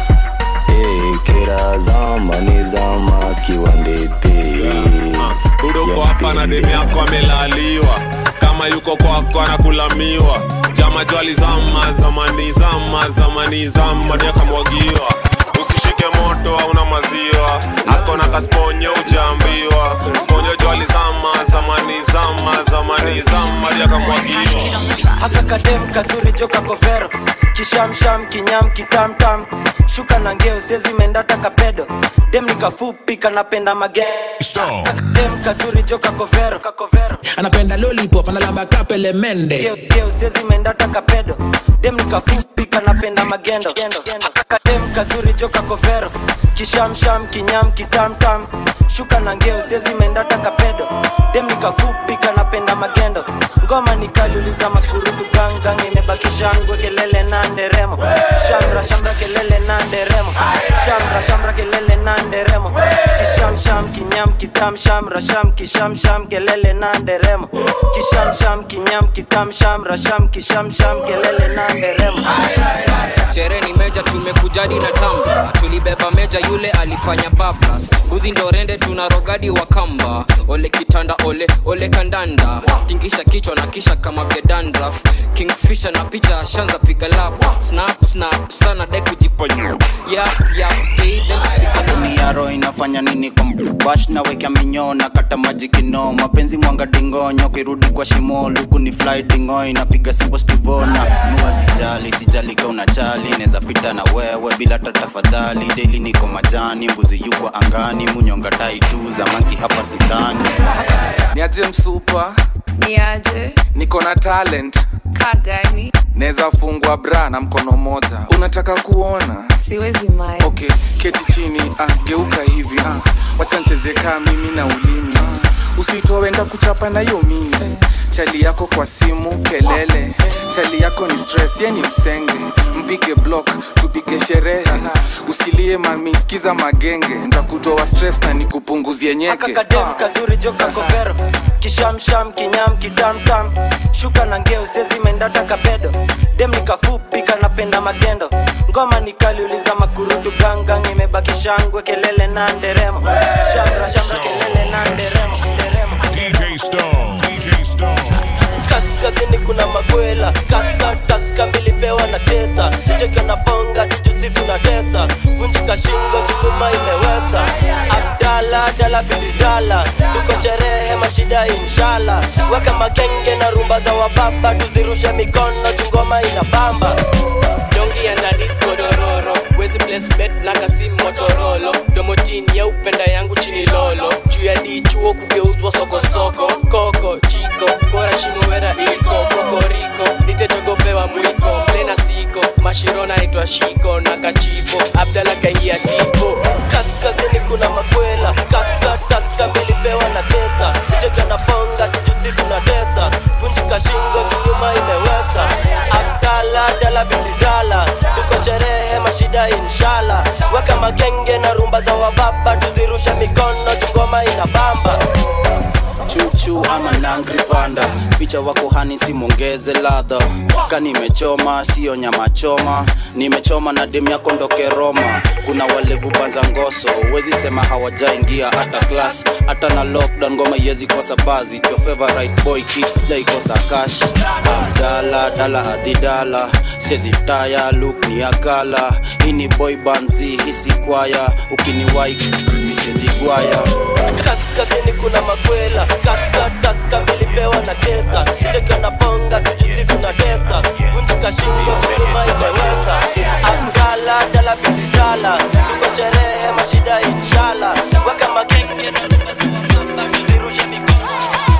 hey, kera zama ni zama kiwandete udoko hapa na demi yako amelaliwa kama yuko kwako anakulamiwa jama jwali zama zamani zama zamani zama dia kamwagiwa usishike moto hauna maziwa akona kasponyo ujambiwa sponyo jwali zama zamani zama zamani zama dia kamwagiwa haka kadem kazuri joka kovero kishamsham kinyam kitamtam shuka na ngeo sezi mendata kapedo dem nikafupi kanapenda mage dem kazuri joka kovero kakovero anapenda lollipop analamba kapele mende ngeo ngeo sezi mendata kapedo dem nikafupi kanapenda magendo dem kazuri joka kovero kishamsham kinyam kitamtam shuka na ngeo sezi mendata kapedo dem nikafupi kanapenda magendo ngoma nikaluliza makurudu gangang imebakisha ngwe kelele na nderemo shamra shamra kelele na nderemo shamra shamra kelele na nderemo kisham sham kinyam kitam shamra sham kisham sham kelele na nderemo kisham sham kinyam kitam shamra sham kisham sham kelele na nderemo Sherehe ni meja tumekujadi na tamba tulibeba meja yule alifanya bablas uzi ndo rende tunarogadi wa kamba ole kitanda ole ole kandanda tingisha kichwa na kisha kama gedandraf kingfisher na picha shanza piga lap snap snap sana dai kujiponya yap yap Miaro inafanya nini kwa bash na weka minyo na kata maji kino mapenzi mwanga dingonyo kirudi kwa shimo luku ni fly dingo inapiga simple stivona nuwa sijali sijali kwa unachali neza pita na wewe bila tatafadhali daily niko majani mbuzi yuko angani munyonga tai tu za manki hapa sidani niaje msupa Niaje niko na talent kagani neza fungwa bra na mkono moja unataka kuona siwezi mai okay keti chini ah geuka hivi ah wacha nicheze kama mimi na ulimi ah usitoenda kuchapa na hiyo mimi chali yako kwa simu kelele chali yako ni stress yeni msenge mpige block tupige sherehe usilie mami sikiza magenge nitakutoa stress na nikupunguzie nyeke akakadem kazuri joka kovero kishamsham kinyam kitamtam shuka na ngeo sezi mendata kapedo dem nikafupi kanapenda magendo ngoma nikaliuliza makurudu gangang imebakisha ngwe kelele na nderemo shamra shamra kelele na nderemo nderemo D J Stone D J Stone kaskazini kuna magwela kaska taska milipewa na tesa cheke na bonga tujusi tunatesa vunjika shingo jukuma imeweza Abdala dala bidala tuko sherehe mashida inshallah weka makenge na rumba za wababa tuzirushe mikono tungoma inabamba dongi ya ndani kodororo siwezi place bet na kasimu Motorola. Domotini ya upenda yangu chini lolo. Juu ya dichuo kugeuzwa soko soko. Koko, chiko, bora shimowera iko. Kokoriko, nitejogopewa mwiko. Plena siko, mashirona naitwa shiko. Na kachipo, Abdala kaingia tipo. Kaskazini kuna makwela. Kaska, taska, melipewa na tesa. Cheka na ponga, tujusi tunatesa. Vunjika shingo, kinyuma imewesa. Abdala, dala binti dala. Tuko sherehe, mashida inshallah. Weka magenge na rumba za wababa. Tuzirusha mikono, tungoma inabamba. Chuchu ama nangri panda. Ficha wako hani simongeze ladha. Ka nimechoma, sio nyama choma. Nimechoma na demu yako ndoke Roma. Kuna wale kubanza ngoso. Wezi sema hawajaingia hata class. Hata na lockdown ngoma yezi kosa bazi. It's your favorite boy kids play kosa cash. Abdala, dala hadi dala. Sezi taya, look ni akala. Hini boy banzi, hisi kwaya. Ukiniwai, nisezi kwaya. Kaskazini kuna makwela. Kaska, taska, melipewa na tesa. Cheka na ponga, tujusi tunatesa. Vunjika shingo, kinyuma imewesa. Abdala, dala binti dala. Tuko sherehe, mashida inshallah. Weka magenge na rumba za wababa. Tuzirusha mikono.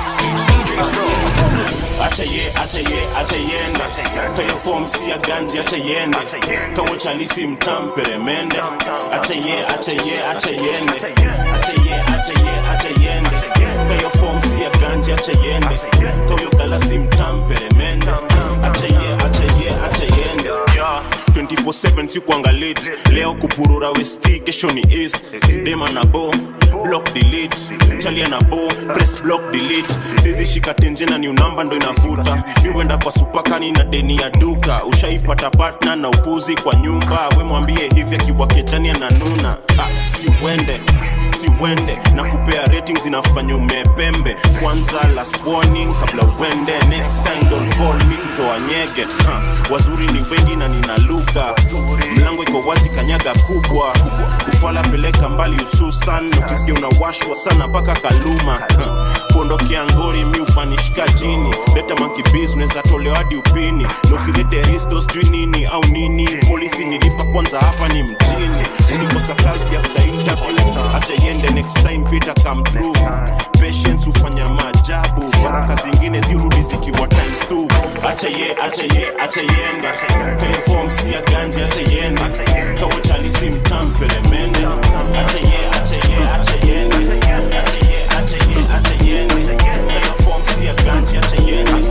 Acha ye, acha ye, acha yende. Kaya form si ya ganji, acha yende. Kawo chalisi mtampere mende. Acha ye, acha ye, acha yende. Acha ye, acha ye, acha yende. Kaya form si ya ganji, acha yende. Kawo galasi mtampere mende. Acha ye, acha ye, acha yende. twenty-four seven sikuanga late. Leo kupurura westi, kesho ni east. Dema na bo, block delete. Chalia na bo, press block delete. Sizi shika tenje na new number ndo inafuta. Miwenda kwa supakani na deni ya duka. Ushaipata partner na upuzi kwa nyumba. We mwambie hivi akiwa kejani ananuna. Ah, si wende, si wende. Na kupea ratings inafanya umepembe. Kwanza last warning kabla uende. Next time don't call me kutoa nyege. Ha, wazuri ni wengi na nina lugha. Mlango iko wazi kanyaga kubwa. Kufala peleka mbali ususan. Ukisikia unawashwa sana paka kaluma. Ha, kuondokea ngori mi ufanishika chini. Leta monkey biz uneza tolewa hadi upini. Nosilete ristos jui nini au nini. Polisi nilipa kwanza hapa ni mjini. Unikosa kazi after interview. Acha yende next time Peter come through. Patience ufanya maajabu. Baraka zingine zirudi zikiwa times two. Acha ye, acha ye, acha yende. Kaya form si ya ganji, acha yende. Kawo chalisi mtampele mende. Acha ye, acha ye, acha yende. Acha ye, acha ye, acha yende. Kaya form si ya ganji, acha yende.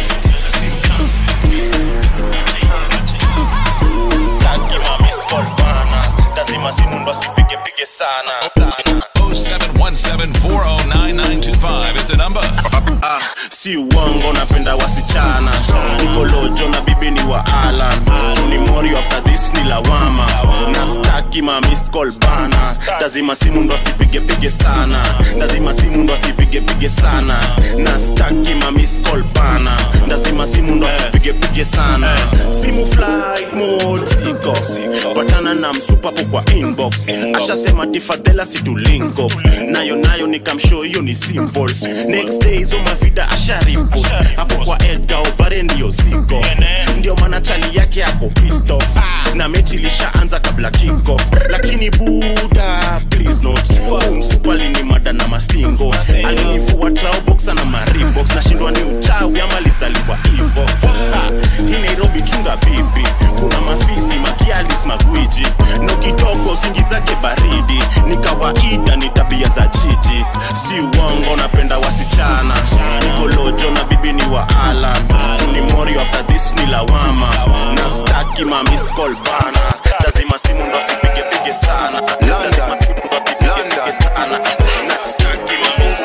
Taki mami skull bana. Tazima simu ndo sipige pige sana. oh seven one seven four oh nine nine two five is the number. Ah, si uongo napenda wasichana. Niko lojo na bibi ni wa Alan. Ni mori after this ni lawama. Na staki ma miss call bana. Tazima simu ndo sipige pige sana. Tazima simu ndo sipige pige sana. Na staki ma miss call bana. Tazima simu ndo sipige pige sana. Simu flight mode siko. Patana na msupa kwa inbox. Acha sema tifadela si tu link up. Nayo nayo nikamshow hiyo ni simple. Next day zo mavida asharipo. Hapo kwa Edgar Obare ndio ziko. Ndio maana chali yake yako pissed off. Na mechi lishaanza kabla kick off. Lakini buda please not. Msupa lini mada na mastingo. Alinifua trao boxa na maribox. Nashindwa ni uchawi ama lizaliwa hivo. Hii Nairobi chunga bibi. Kuna mafisi makialis magwiji. No kitoko singi zake baridi. Ni kawaida ni tabia za jiji. Si uongo napenda wasichana. Niko lojo na bibi ni wa Alan. Ni mori after this ni lawama. Na staki ma miss call bana. Lazima simu ndo sipige pige sana. London, London sana. Na staki ma miss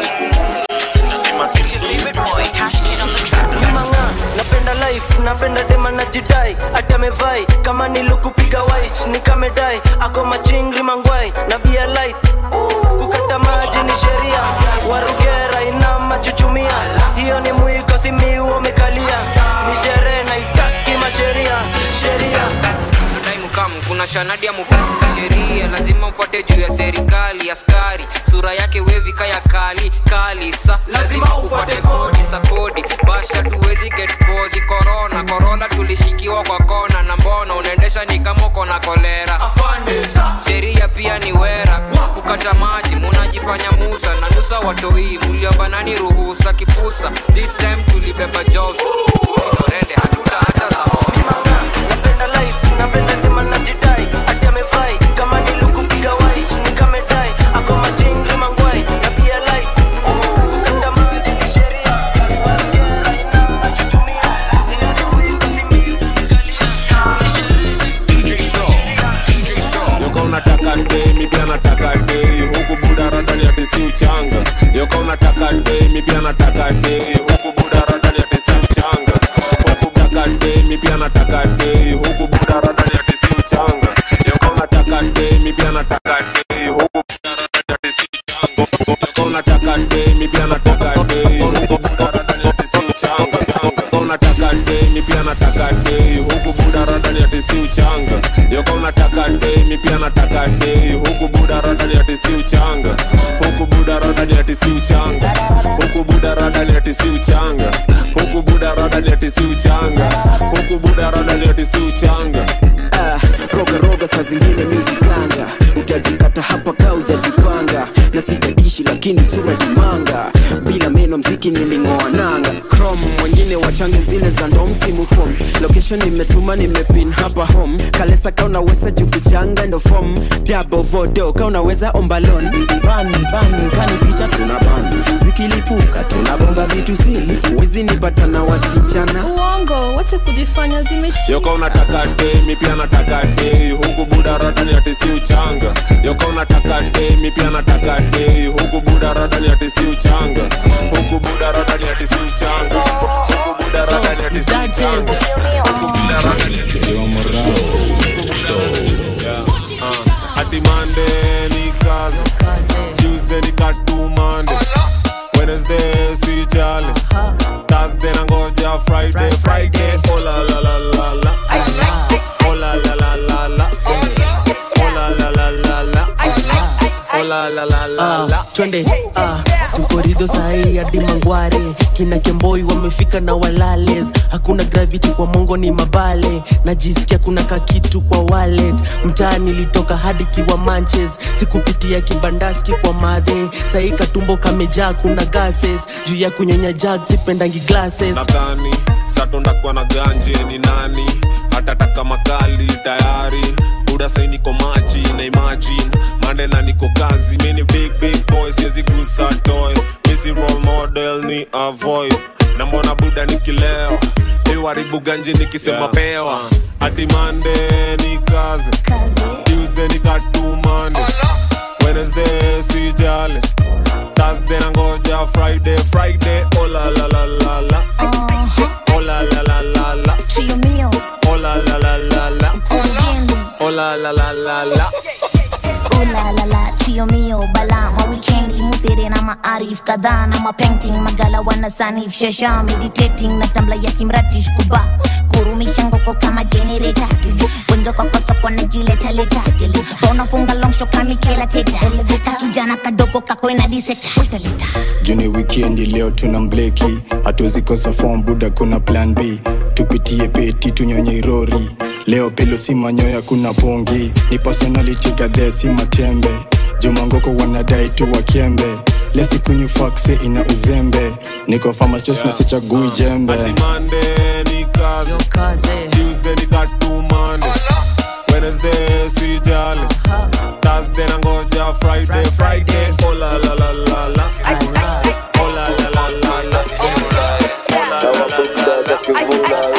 lazima simu. It's your favorite boy, Cash Kid on the track. Manga, napenda life, napenda dema na jidai. Ata mevai, kama nilukupiga white. Nikamedai, ako machingri mangwai. Na bia light, kukata maji ni sheria. Warugera inama chuchumia. Hiyo ni mwiko simi uomekalia. Ni sherehe na itaki masheria. Sheria Kam, kuna shanadi ya mupaka sheria. Lazima mfuate juu ya serikali. Askari, sura yake wevi kaya kali. Kali, sa, lazima ufuate kodi. Sa kodi, basha tuwezi get kodi. Corona, corona tulishikiwa kwa kona. Na mbona, unaendesha ni kama uko na kolera. kuleta maji munajifanya musa na nusa watoi muliomba nani ruhusa kipusa this time tulibeba job inorende hatuta hata za napenda life napenda dema na jidai hadi amefai kama nilukupiga white nikamedai ako majingri mangwai na pia light kukanda maji ni sheria kaliwakera ina machutumia niliadui kuzimia D J Stone D J Stone Yoko unataka ndei mi pia nataka ndei huku buda rada ni ati si uchanga Yoko unataka ndei mi pia nataka ndei huku buda rada ni ati si uchanga huku nataka ndei mi pia nataka ndei huku buda rada ni ati si uchanga Yoko unataka ndei mi pia nataka ndei huku buda rada ni ati si uchanga Yoko unataka ndei mi pia nataka ndei huku buda rada ni ati si uchanga Yoko unataka ndei mi pia nataka ndei huku buda rada ni ati si uchanga Yoko unataka ndei mi pia nataka ndei huku buda rada ni ati si uchanga huku buda rada ni ati si uchanga huku buda rada ni ati si uchanga huku buda rada ni ati si uchanga huku buda rada ni ati si uchanga ah roga roga saa zingine mijikanga utajikata hapa ka ujajipanga na sijadishi lakini sura jimanga bila meno mziki nilingoa nanga chrome mwengine wachange zile za ndo msimu pom location nimetuma nimepin hapa home kalesa ka unaweza jukuchanga ndo form piabo vodo ka unaweza ombalon ban ban kani picha tuna ban zikilipuka tunabonga vitu sili wizi nipata na wasichana uongo wacha kujifanya zimeshika Yoko unataka ndei mi pia nataka ndei huku buda rada ni ati si uchanga Yoko unataka ndei mi pia nataka ndei huku buda rada ni ati si uchanga huku buda rada ni ati si uchanga huku buda rada ni ati si uchanga huku buda rada ni ati si uchanga Ati Monday ni kazi Tuesday ni katu Monday Wednesday si jali Thursday nangoja Friday Friday oh la la la la la oh la la la la la oh la la la la la oh la la la la la twende ah tukorido sahi hadi mangware kina kemboi wamefika na walales hakuna gravity kwa mongo ni mabale najisikia kuna kakitu kwa wallet mtaani nilitoka hadi kiwa manches sikupitia kibandaski kwa madhe sahi katumbo kamejaa kuna gases juu ya kunyonya jug sipendangi glasses nadhani satonda kwa na ganje ni nani hatataka makali tayari buda sai niko maji na imagine Mandela niko kazi mini big big boy siezi gusa toy misi role model ni avoid na mbona buda nikileo iwaribu ganji nikisema yeah. Pewa ati Monday ni kazi Tuesday ni katu Monday Wednesday si jale Thursday nangoja Friday Friday oh la la la la la oh la la la la la Trio mio oh la la la la la oh la la la la la oh la la la trio mio bala ma weekendi musere na maarif kadhaa na mapainting magala wana sanif shasha meditating na tambla ya kimratish kuba kurumisha ngoko kama generator wendo kwa kosa kwa najileta leta unafunga long shot kama kila teta kijana kadogo kakwena diseta utaleta Juni weekendi leo tuna mbleki hatuwezi kosa form buda kuna plan B tupitie peti tunyonye irori leo pelo si manyoya kuna pongi ni personality gadhe si matembe Jumangoko wanadai tu wakembe lesi kunyu faxe ina uzembe niko farmers just yeah. Nasichagui jembe ati Monday ni kazi Tuesday ni katu Monday Wednesday si jale Thursday nangoja Friday Friday oh la la la la la oh la la la la la oh la la la la la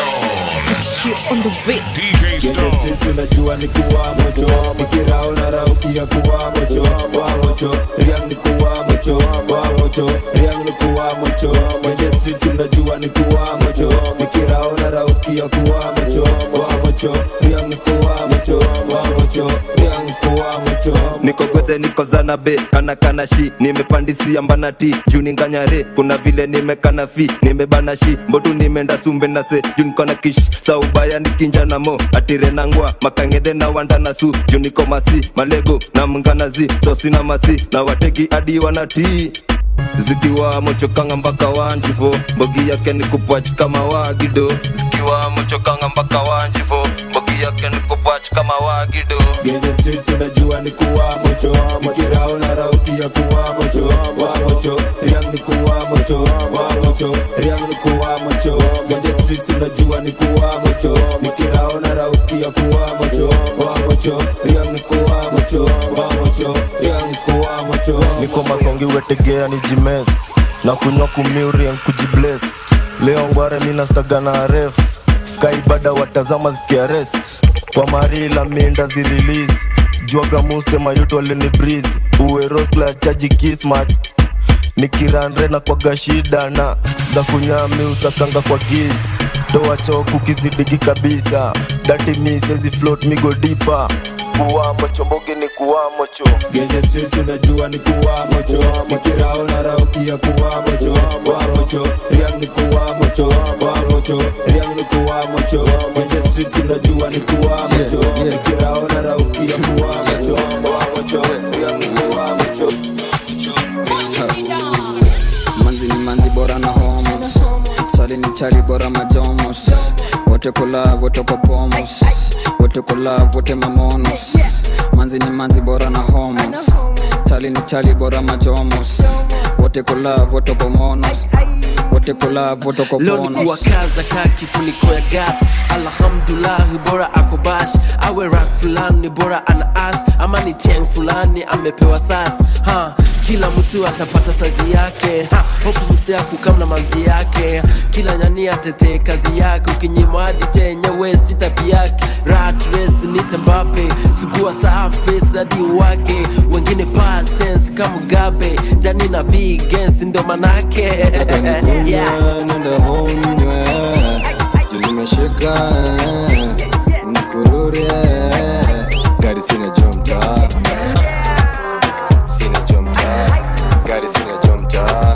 on the beat D J Stone sisi najua ni kuwa mocho nikirao na rauki ya kuwa mocho wa mocho riang ni kuwa mocho wa mocho riang ni kuwa mocho mwenye sisi najua ni kuwa mocho nikirao na rauki ya kuwa mocho wa mocho riang ni kuwa mocho wa mocho riang ni kuwa mocho niko kwete niko zanabe kana kana shi nimepandisia mbanati juu ninganyare kuna vile nimekana fi nimebana shi mbotu nimeenda sumbe na se juu niko na kish sa ubaya nikinja na mo atire nangwa makangede na wanda na su juu niko masi malego na mnganazi so sina masi na wateki adi wanati zikiwa mochokanga mpaka wanjifo mbogi yake ni kupwach kama wagido zikiwa mochokanga mpaka wanjifo mbogi yake ni kupwach kama mawagido Genje streets unajua ni kuwa mocho Nikirao na rauki ya kuwa mocho Wa mocho, riang ni kuwa mocho Wa mocho, riang ni kuwa mocho Genje streets unajua ni kuwa mocho Nikirao na rauki ya kuwa mocho Wa mocho, riang ni kuwa mocho Wa mocho, riang ni kuwa mocho Niko masongi wetegea ni jimes Na kunywa kumiuri and kujibless Leo ngware mina staga na ref Kaibada watazama zikiarest Kwa marila minda zirelease Juaga muste mayuto walini breeze Uwe roskla chaji kismat Nikiranre na kwa gashida na Za kunyami usakanga kwa giz Toa choku kizidigi kabisa Dati mi sezi float mi go deeper Kuwa mocho mbogi ni kuwa mocho Genje streets unajua ni kuwa mocho Nikirao na rauki ya kuwa mocho Wa mocho, riang ni kuwa mocho Wa mocho, riang ni kuwa mocho Genje streets unajua ni kuwa mocho Nikirao na rauki ya kuwa mocho Wa mocho, riang ni kuwa mocho Manzi ni manzi bora na homos Chali ni chali bora majomos Wote collab, wote kwa pomos Wote collab, wote mamonos Manzi ni manzi bora na homos Chali ni chali bora majomos Wote collab, wote kwa monos Wote collab, wote kwa Leo ni kuwa kaza kaa kifuniko ya gas Alhamdulillah bora ako bash Awe rack fulani bora ana ass Ama ni tiang fulani amepewa sas ha. Kila mtu atapata sazi yake ha. Hopu msea kukamna manzi yake Kila nyani atete kazi yake Ukinyima hadi tenye westi tapi yake Rat race nite Mbappe Sugua surface hadi wake Wengine patents kama Gabe Dani na big gens ndo manake Yeah, nenda honywe Juzi meshika Nikurure Gari sina jomta Sina jomta Gari sina jomta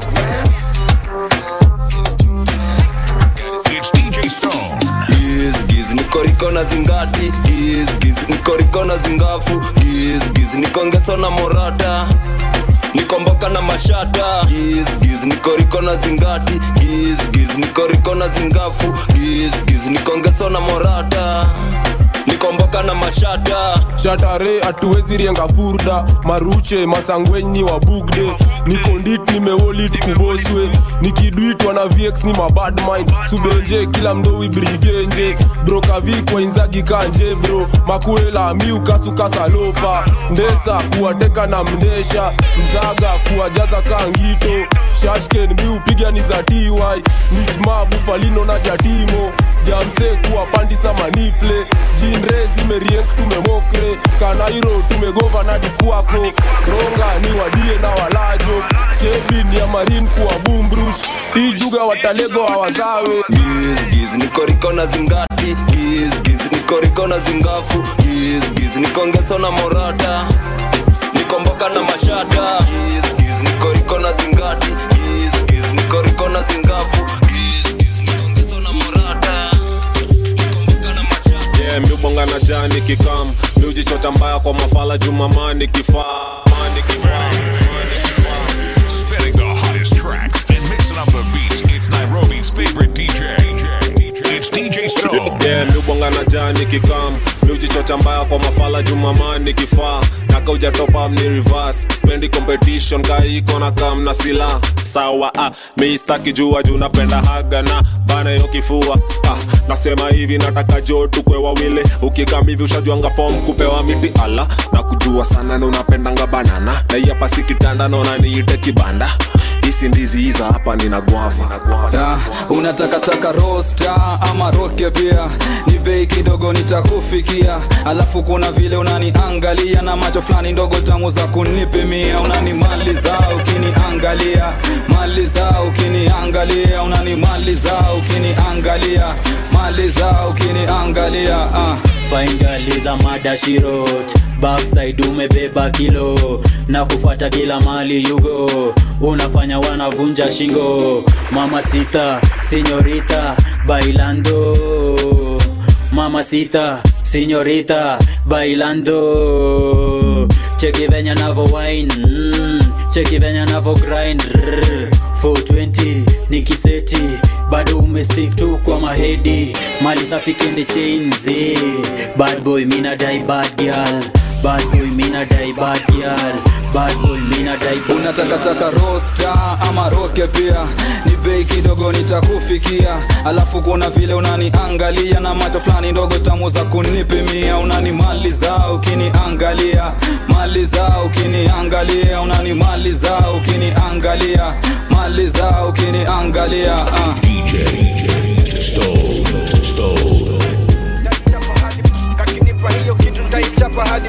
Sina jomta It's D J Stone. Giz giz nikoriko na zingati Giz giz nikoriko na zingafu Giz giz nikongeso na morata Nikomboka na mashata Giz giz nikoriko na zingati Giz giz nikoriko na zingafu Giz giz nikongeso na morata Nikomboka na mashata Shatare atuwezi rienga furda Maruche masangwenyi wa bugde Nikondit nimewolit kuboswe Nikiduitwa na V X ni mabad mind Subenje kila mdowi brigenje Broka vikwa inzagi kanje bro Makuela miu kasuka salopa Ndesa kuwateka na mnesha Mzaga kuwajaza kangito Shashken miu piga ni za T Y Nijma bufalino na jatimo Jamse kuwa pandis na maniple Jinre zimerienk tumemokre Kanairo tumegova na dikuwako Ronga ni wadie na walajo Kevin ya marine kuwa bumbrush Ijuga watalego hawazawe Giz giz nikoriko na zingati Giz giz nikoriko na zingafu Giz giz nikongeso na morata Nikomboka na mashata Giz giz nikoriko na zingati Giz giz nikoriko na zingafu Giz giz nikongeso na morata Yeah, miubonga na jani kikam Miujichota mbaya kwa mafala jumamani kifaa Mani kifaa Spinning the hottest tracks and mixing up the beats. It's Nairobi's favorite D J. It's D J Stone. Yeah, miubonga na jani kikam Miujichota mbaya kwa mafala jumamani kifaa Naka uja top up ni reverse Spendi competition kaiko na kam na sila Sawa ah, miistaki jua juu napenda haga na Bana yo kifua ah, nasema hivi nataka jo tukwe wawile Ukikam hivi ushajuanga form kupewa miti ala Na kujua sana na unapendanga banana Na hii hapa si kitanda naona niite kibanda Hisi ndizi hiza hapa nina guava yeah, unataka taka rosta ama roke pia Ni bei kidogo nitakufikia Alafu kuna vile unaniangalia Na macho flani ndogo tamu za kunipimia Unanimaliza ukiniangalia Maliza ukiniangalia Unanimaliza ukiniangalia Maliza ukiniangalia uh. Faingaliza madashirot Backside umebeba kilo Na kufata kila mali yugo Unafanya wanavunja shingo Mama sita, senyorita, bailando Mama sita, senyorita, bailando Cheki venya navo wine mm. Cheki venya navo grind Rrr. four twenty, nikiseti bado umestick tu kwa mahedi. Mali safi kende chains, eh. Bad boy mina die bad girl, bad boy mina die bad girl, bad boy mina die bad. Unataka taka rosta ama roke pia, ni bei kidogo nitakufikia. Alafu kuna vile unaniangalia na macho flani ndogo tamu za kunipimia. Unanimaliza ukiniangalia, maliza ukiniangalia, unanimaliza ukiniangalia, maliza ukiniangalia. uh. D J Stone Stone kakinipa hiyo kitu nitaichapa hadi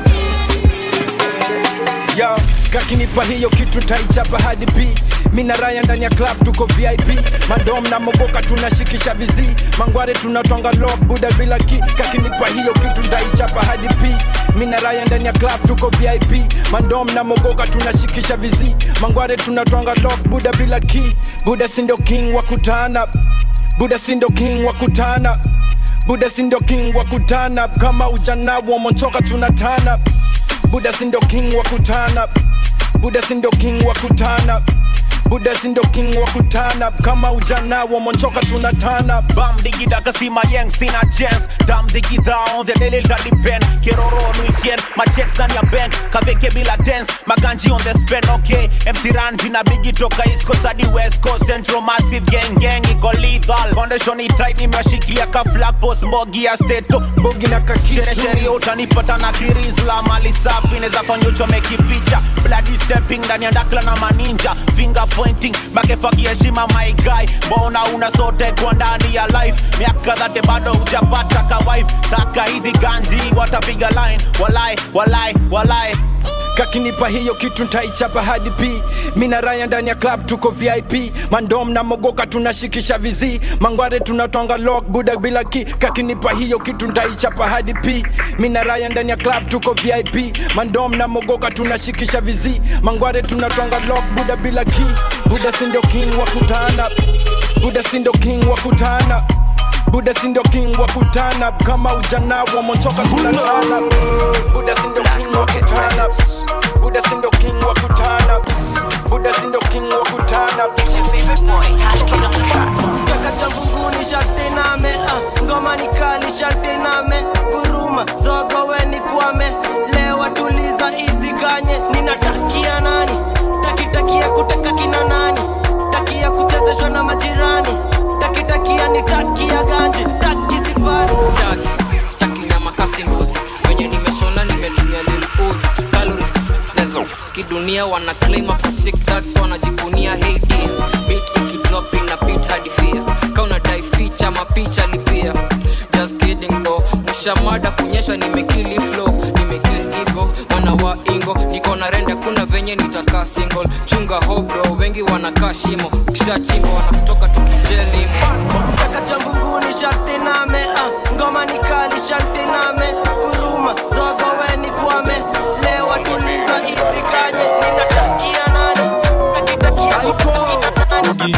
yo, kakinipa hiyo kitu nitaichapa hadi B. Mina Raya ndani ya club tuko V I P. Mandom na mogoka tunashikisha vizi. Mangware tunatonga lock buda bila ki. Kakinipa hiyo kitu nitaichapa hadi B. Mina Raya ndani ya club tuko V I P. Mandom na mogoka tunashikisha vizi. Mangware tunatonga lock buda bila ki. Buda sindo king wa kutana, Buda sindo king wa kutana, Buda sindo king wa kutana. Kama ujana wa monchoka tunatana. Buda sindo king wa kutana, Buda sindo king wa kutana, Buda sindo king wa kutana. Kama ujana wa monchoka tunatana. Bam digi daga si my yang sina chance. Dam digi down the daily daddy pen. Kiroro on weekend, my checks on your bank. Kaveke bila dance, maganji on the spend. Okay, M C Ran jina bigi toka East Coast hadi West Coast. Central massive gang gang iko lethal. Foundation ni tight ni meshikilia ka flag post. Mbogi ya steto, bogi na kakitu. Shere shere utanipata na kirizla. Mali safi neza fanyucho meki picha. Bloody stepping ndani ya dakla na maninja. Finger pointing, bakefaki heshima my guy. Mbona una sote kwa ndani ya life. Miaka dhate bado ujapata ka wife. Saka hizi ganji watapiga line. Walai, walai, walai. Kakinipa hiyo kitu nitaichapa hadi P. Mina Raya ndani ya club tuko V I P. Mandom na mogoka tunashikisha vizi. Mangware tunatonga lock buda bila ki. Kakinipa hiyo kitu nitaichapa hadi P. Mina Raya ndani ya club tuko V I P. Mandom na mogoka tunashikisha vizi. Mangware tunatonga lock buda bila ki. Buda sindo king wa kutana, Buda sindo king wa kutana, Buda sindo king wa kutana. Kama ujana wa monchoka tunatana. Buda sindo king wa kutana, Buda sindo king wa kutana, Buda sindo king wa kutana. Kaka chambunguni shate name, uh, ngoma ni kali shate name. Kuruma zogo we ni kwame, lewa tuliza idhikanye. Ninatakia nani, takitakia kutaka kina nani, takia kuchezeshwa na majirani, takitakia ni takia ganji, taki sifani. Staki, staki nyama kasi mbuzi. Wenye nimeshona nimetumia lilipuzi. Calories, lezo kidunia wana claim up sick that's wanajivunia hey dear. Beat ikidrop ina beat hadi fear. Kauna die feature mapicha lipia. Just kidding bro. Mushamada kunyesha nimekili flow, nimekili ego, wana wa ingo. Niko na rende kuna venye nitakaa single. Chunga ho bro, wengi wanakaa shimo. Kisha chimbo wanakutoka tukijeli. Kaka chambunguni shate name, uh, ngoma ni kali shate name. Kuruma zogo we ni kwame, lewa tuliza idhikanye. Ninatakia nani, takitakia kutaka kina nani,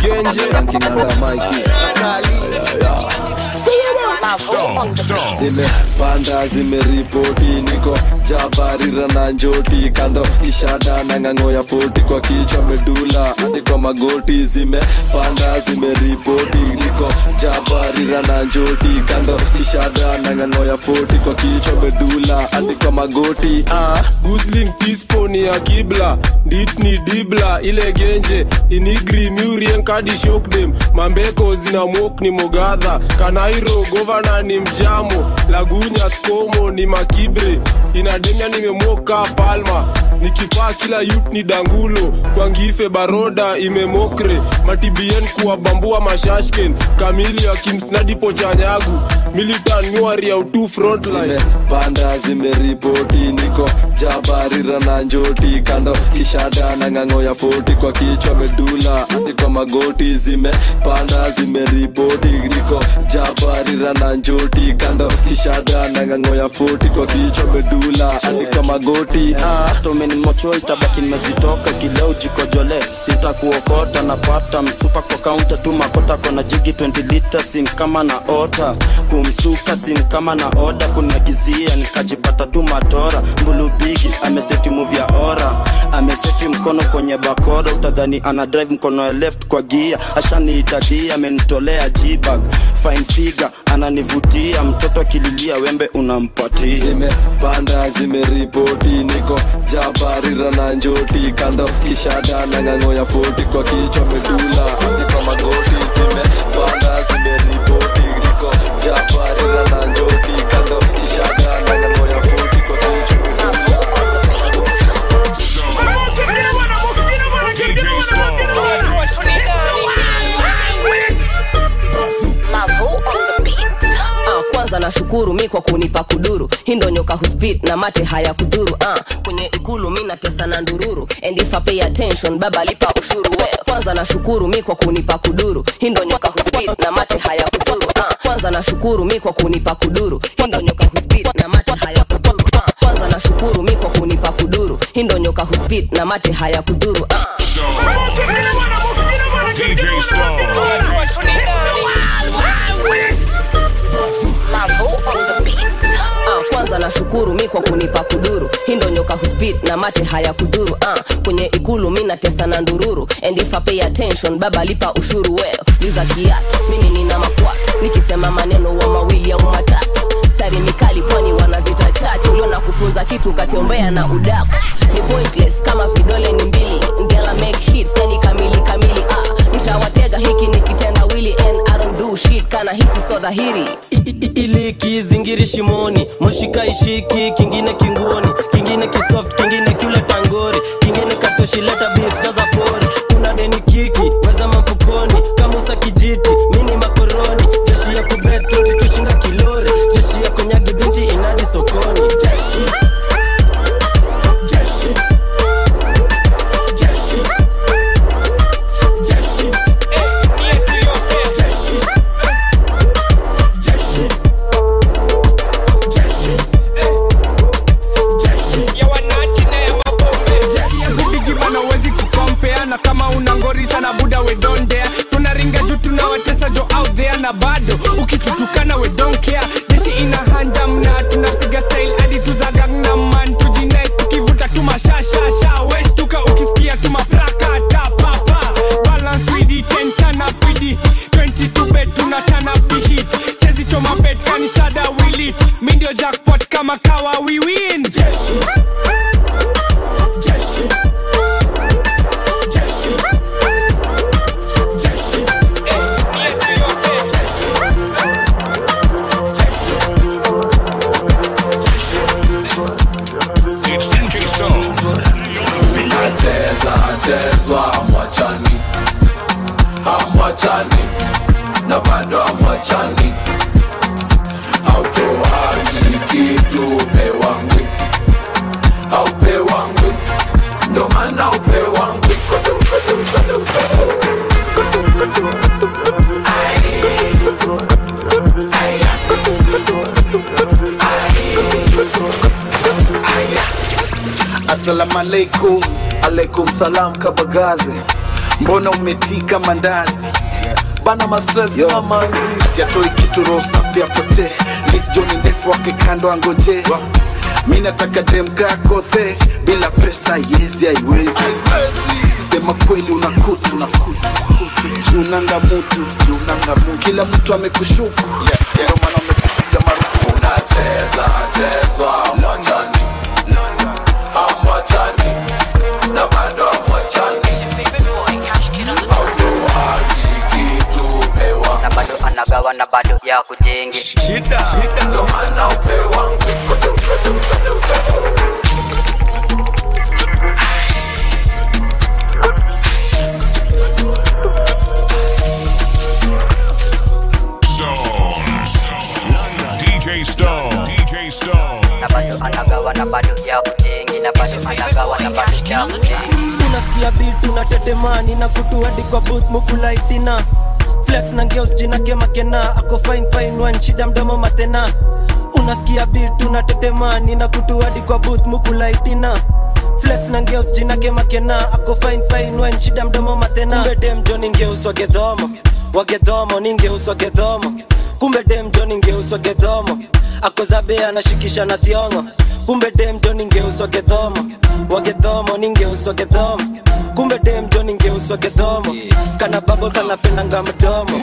Zimepanda zimeripoti niko jabarira na njoti. Kando kishada na ngango ya foti kwa kichwa medula hadi kwa magoti. Zimepanda zimeripoti niko jabarira na njoti. Kando kishada na ngango ya foti kwa kichwa medula hadi kwa magoti. Ah, Gusling Tisponi ya kibla Dit ni dibla ile genje Inigri murien kadi shock them. Mambeko zina mok ni mogadha. Kanairo governor ni mjamo. Lagunya skomo ni makibre. Inademia nimemoka palma. Nikipaa kila youth ni dangulo. Kwa ngife baroda imemokre. Matibien kuwa bambua mashashken. Kamili ya kimsnadi pochanyagu. Militan nyuari ya utu frontline. Zimepanda zimeripoti niko jabarira na njoti. Kando kishada na ngango ya foti kwa kichwa medula hadi kwa magoti. Zimepanda zimeripoti niko jabarira na njoti. Kando kishada na ngango ya foti kwa kichwa medula hadi kwa magoti. Ah, tomeni mocho itabaki nimezitoka kileo jikojole. Sita kuokota napata msupa kwa counter tu makota kona jigi twenty liters sim kama na ota. Kum kumsuka sin kama na oda kunagizia nikajipata tu matora mbulubigi ameseti move ya ora ameseti mkono kwenye bakora utadhani ana drive mkono ya left kwa gia ashaniitadia amenitolea G-bag fine figure ananivutia mtoto akililia wembe unampatia zimepanda zimeripoti niko jabarira na njoti kando kishada na ngango ya forty kwa kichwa medula niko magoti zimepanda zimeripoti niko jabarira na njoti kando kishada na ngango ya forty kwa kichwa D J Stone. Kwanza na shukuru mi kwa kunipa kuduru hindo nyoka huspit na mate haya kuduru uh, kwenye ikulu mi natesa na ndururu and if I pay attention baba lipa ushuru we. Kwanza na shukuru mi kwa kunipa kuduru hindo nyoka huspit na mate haya kuduru uh, kwanza na shukuru mi kwa kunipa kuduru hindo nyoka huspit na mate haya kuduru uh, kwanza na shukuru mi kwa kunipa kuduru hindo nyoka huspit na mate haya kuduru uh. D J Stone. Uh, kwanza na shukuru mi kwa kunipa kuduru hindo nyoka huspit na mate haya kuduru uh, kwenye ikulu mi natesa na ndururu and if I pay attention baba lipa ushuru well liza kiatu mimi nina makwatu nikisema maneno wa mawili au matatu stari mikali pwani wanazita chachu ulio na kufunza kitu katiombea na udaku ni pointless kama vidole ni mbili ngela make hits yani kamili kamili uh, mshawatega hiki nikitenda wili and I don't do shit kana hisi so dhahiri ili kizingiri shimoni moshika ishiki kingine kinguoni kingine kisoft kingine kiule tangori kingine katoshileta beef kaza pori kuna deni kiki weza mfukoni kama usa kijiti mini makoroni jeshi ya kubetu titushinga kilori jeshi ya konyagi binti inadi sokoni jeshi jeshi jeshi jeshi eh ni yote jeshi jeshi jeshi eh jeshi ya wanati na ya mabombe jeshi ya bidigi bana wezi kukompea na kama unangori sana buda we don't dare tunaringa juu tunawatesa jo out there na bado ukitutukana we don't care jeshi ina hanja mna tunapiga style hadi tuzagang na man tujinai tukivuta tumashashasha westuka ukisikia tumapraka tapapa balance with it tension up with it twenty-two bet tunatana the hit sezi choma bet kanishada will it mi ndio jackpot kama kawa we win jeshi jeshi jeshi jeshi eh ni yetu yote It's D J Stone. Nacheza chezwa hamwachani hamwachani na bado hamwachani hautoagi kitu pewangwi haupewangwi ndo maana upewangwi kutu kutu kutu kutu Assalamu alaikum, alaikum salam kabagaze. Mbona umetika mandazi? Bana ma stress mama. Jatoi kitu roho safi apote. Miss Johnny ndefu wake kando angoje. Mimi nataka dem kako the bila pesa yezi haiwezi. Sema kweli unakutu unakutu. Unanga mutu, unanga mutu. Kila mtu amekushuku. Ndio maana amekupiga marufuku. Unacheza chezwa hamwachani hamwachani na bado hamwachani hautoagi kitu pewa na bado anagawa na bado ya kujengi shida ndo maana upewa kutu kutu kutu D J Stone. D J Stone. na bado anagawa na bado ya kujengi na bado anagawa na bado ya kujengi unasikia beat unatetemani na kutu hadi kwa booth mukulaitina flex na girls jina kema kena ako fine fine one shida mdomo matena unasikia beat unatetemani na kutu hadi kwa booth mukulaitina flex na girls jina kema kena ako fine fine one shida mdomo matena kumbe dem Johnny ngeuswa gedhomo wagedhomo ningeuswa gedhomo kumbe dem jo ningeuswa gedhomo akozabe anashikisha na thiongo kumbe dem jo ningeuswa gedhomo wagedhomo ningeuswa gedhomo kumbe dem jo ningeuswa gedhomo kana babo kana pendanga mdomo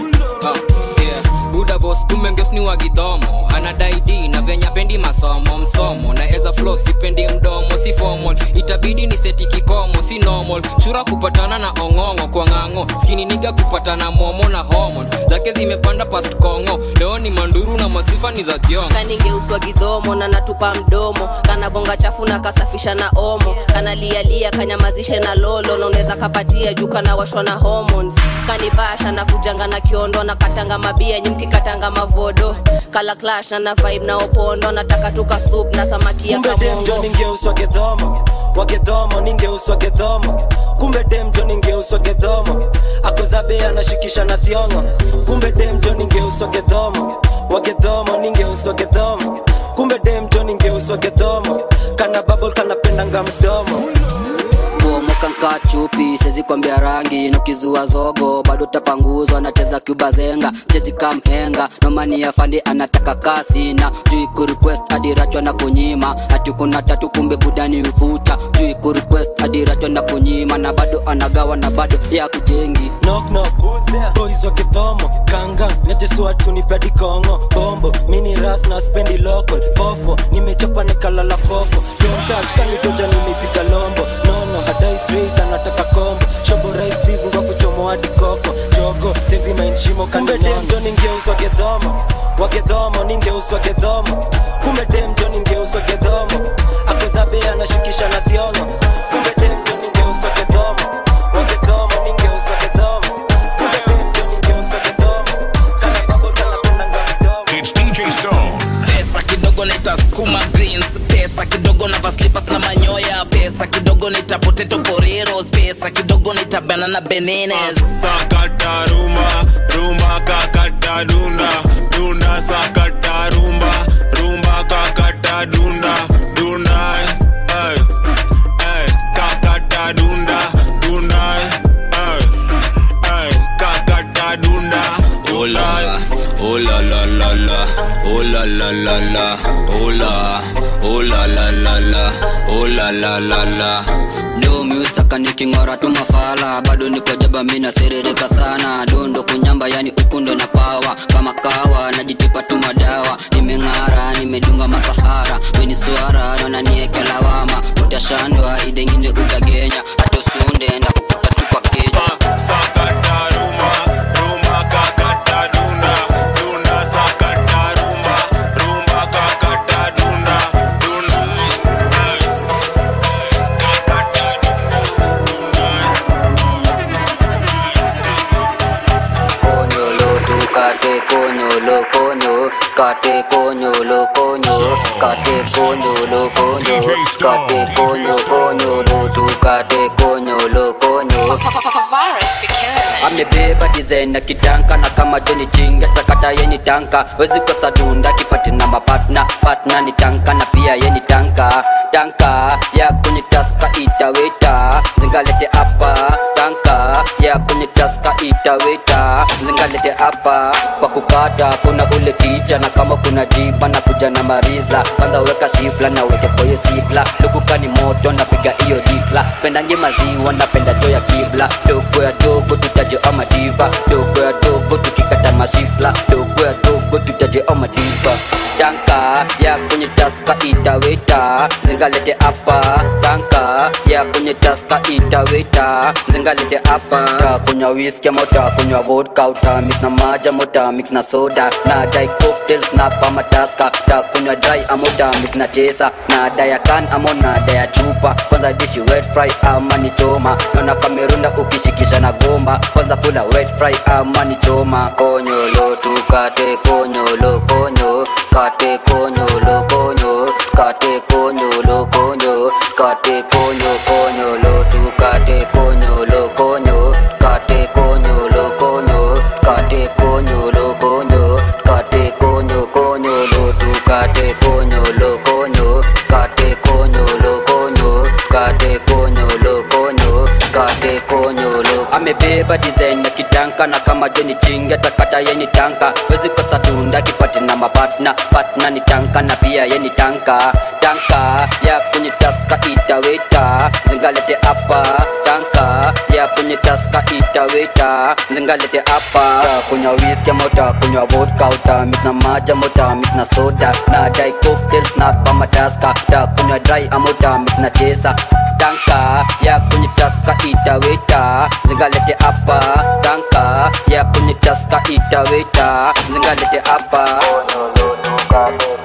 Buda boss kumengeos ni wagidhomo anadai D na venya pendi masomo msomo na eza flow sipendi mdomo si formal itabidi ni seti kikomo si normal chura kupatana na ongongo kwa ngango skini niga kupatana momo na hormones zake zimepanda past kongo leo ni manduru na masifa ni za thiongo kaningeuswa gidhomo na natupa mdomo kana bonga chafu na kasafisha na omo kana lia lia kanyamazishe na lolo na unaweza kapatia juu kana washwa na hormones kanibasha na kujanga na kiondo na katanga mabia nyimki katanga mavodo kala clash na na vibe na opondo nataka tuka soup na samaki ya kamongo kumbe dem jo ningeuswa gedhomo wagedhomo ningeuswa gedhomo kumbe dem jo ningeuswa gedhomo akozabe anashikisha na thiongo kumbe dem jo ningeuswa gedhomo wagedhomo ningeuswa gedhomo kumbe dem jo ningeuswa gedhomo kana bubble kana pendanga mdomo Bomo kanka chupi sezi kwambia rangi nukizua zogo bado tapanguzwa nacheza Cuba zenga chezi kamhenga nomani ya fandi anataka kasi na jui ku request adirachwa na kunyima ati kuna tatu kumbe budani ufuta jui ku request adirachwa na kunyima na bado anagawa na bado ya kujengi knock knock who's there boys wa gedhomo ganga nejeswa tunipedi kongo bombo mini ras na spendi local fofo nimechapa nikalala fofo don't touch kanitoja nilipiga lombo no no hadai straight anataka kombo shobo rice peas ngofu chomo hadi koko jogo sezi mind shimo kumbe dem jo ningeuswa gedhomo wagedhomo ningeuswa gedhomo kumbe dem jo ningeuswa gedhomo akozabe anashikisha na thiongo kumbe dem jo ningeuswa gedhomo wagedhomo ningeuswa gedhomo kumbe dem jo ningeuswa gedhomo kana babo kana pendanga mdomo It's D J Stone. Pesa kidogo nita skuma greens pesa kidogo na vaslippers na manyoya pesa kidogo nita potato poreros pesa kidogo nita banana bananas sakata rumba rumba kakata dunda dunda sakata rumba rumba kakata dunda dunda ay ay kakata dunda dunda ay ay kakata dunda Hola, hola la la la, hola la la la, hola, hola la la la, hola la la la. Do miusaka nikingora tu mafala bado niko jaba mina serereka sana dondo kunyamba yani ukundo na pawa kama kawa najitipa tu madawa nimengara nimedunga masahara weni suara naona nieke lawama utashandwa idengine utagenya hata usunde enda kukuta tu kwa keja sakata rumba rumba kakata dunda dunda sakata rumba rumba kakata dunda dunda Kate coño lo coño, kate coño lo coño, kate coño lo coño, kate coño coño lo tu kate coño lo coño. Amebeba design na kitanka na kama Johnny Jinga takata yeni tanka wezi kosa dunda kipati na mapatna patna ni tanka na pia yeni tanka tanka ya kwenye taska itaweta zingalete hapa tanka ya kwenye taska itaweta zingalete hapa kwa kukata kuna ule kicha na kama kuna jiba na kuja na mariza kwanza weka shifla na weke koyo sifla lukuka ni moto na piga iyo dikla pendange maziwa na penda joya kibla dogo ya dogo tutaje ama diva dogo ya dogo tukikata masifla dogo ya dogo tutaje ama diva tanka ya kwenye taska itaweta zingalete hapa tanka ya kwenye taska itaweta zingalete hapa ta kunywa whisky mota kunywa vodka uta mix na maja mota mix na soda na dai cocktails na pama taska ta kunywa dry amota mix na chesa na daya kan amona daya chupa kwanza dishi wet fry ama ni choma naona kamerunda ukishikisha na gomba kwanza kula wet fry ama ni choma konyo lo tukate konyo lo konyo kate konyo lo konyo kate konyo lo konyo kate konyo konyo lo tukate konyo lo konyo kate konyo lo konyo kate konyo lo konyo kate konyo konyo lo tukate konyo lo konyo kate konyo lo konyo kate konyo lo konyo kate konyo lo amebeba design na kitanka na kama kama Johnny Chinga takata yeni tanka wezi kosa dunda kipati na mapatna patna ni tanka na pia yeni tanka tanka ya kwenye taska itaweta zingalete hapa tanka ya kwenye taska itaweta zingalete hapa kunywa whisky mota kunywa vodka uta mix na maji mota mix na soda na dai cocktails na pama taska ta kunywa dry amota mix na chesa tanka ya kwenye taska itaweta zingalete hapa tanka ya kwenye taska itaweta zingalete hapa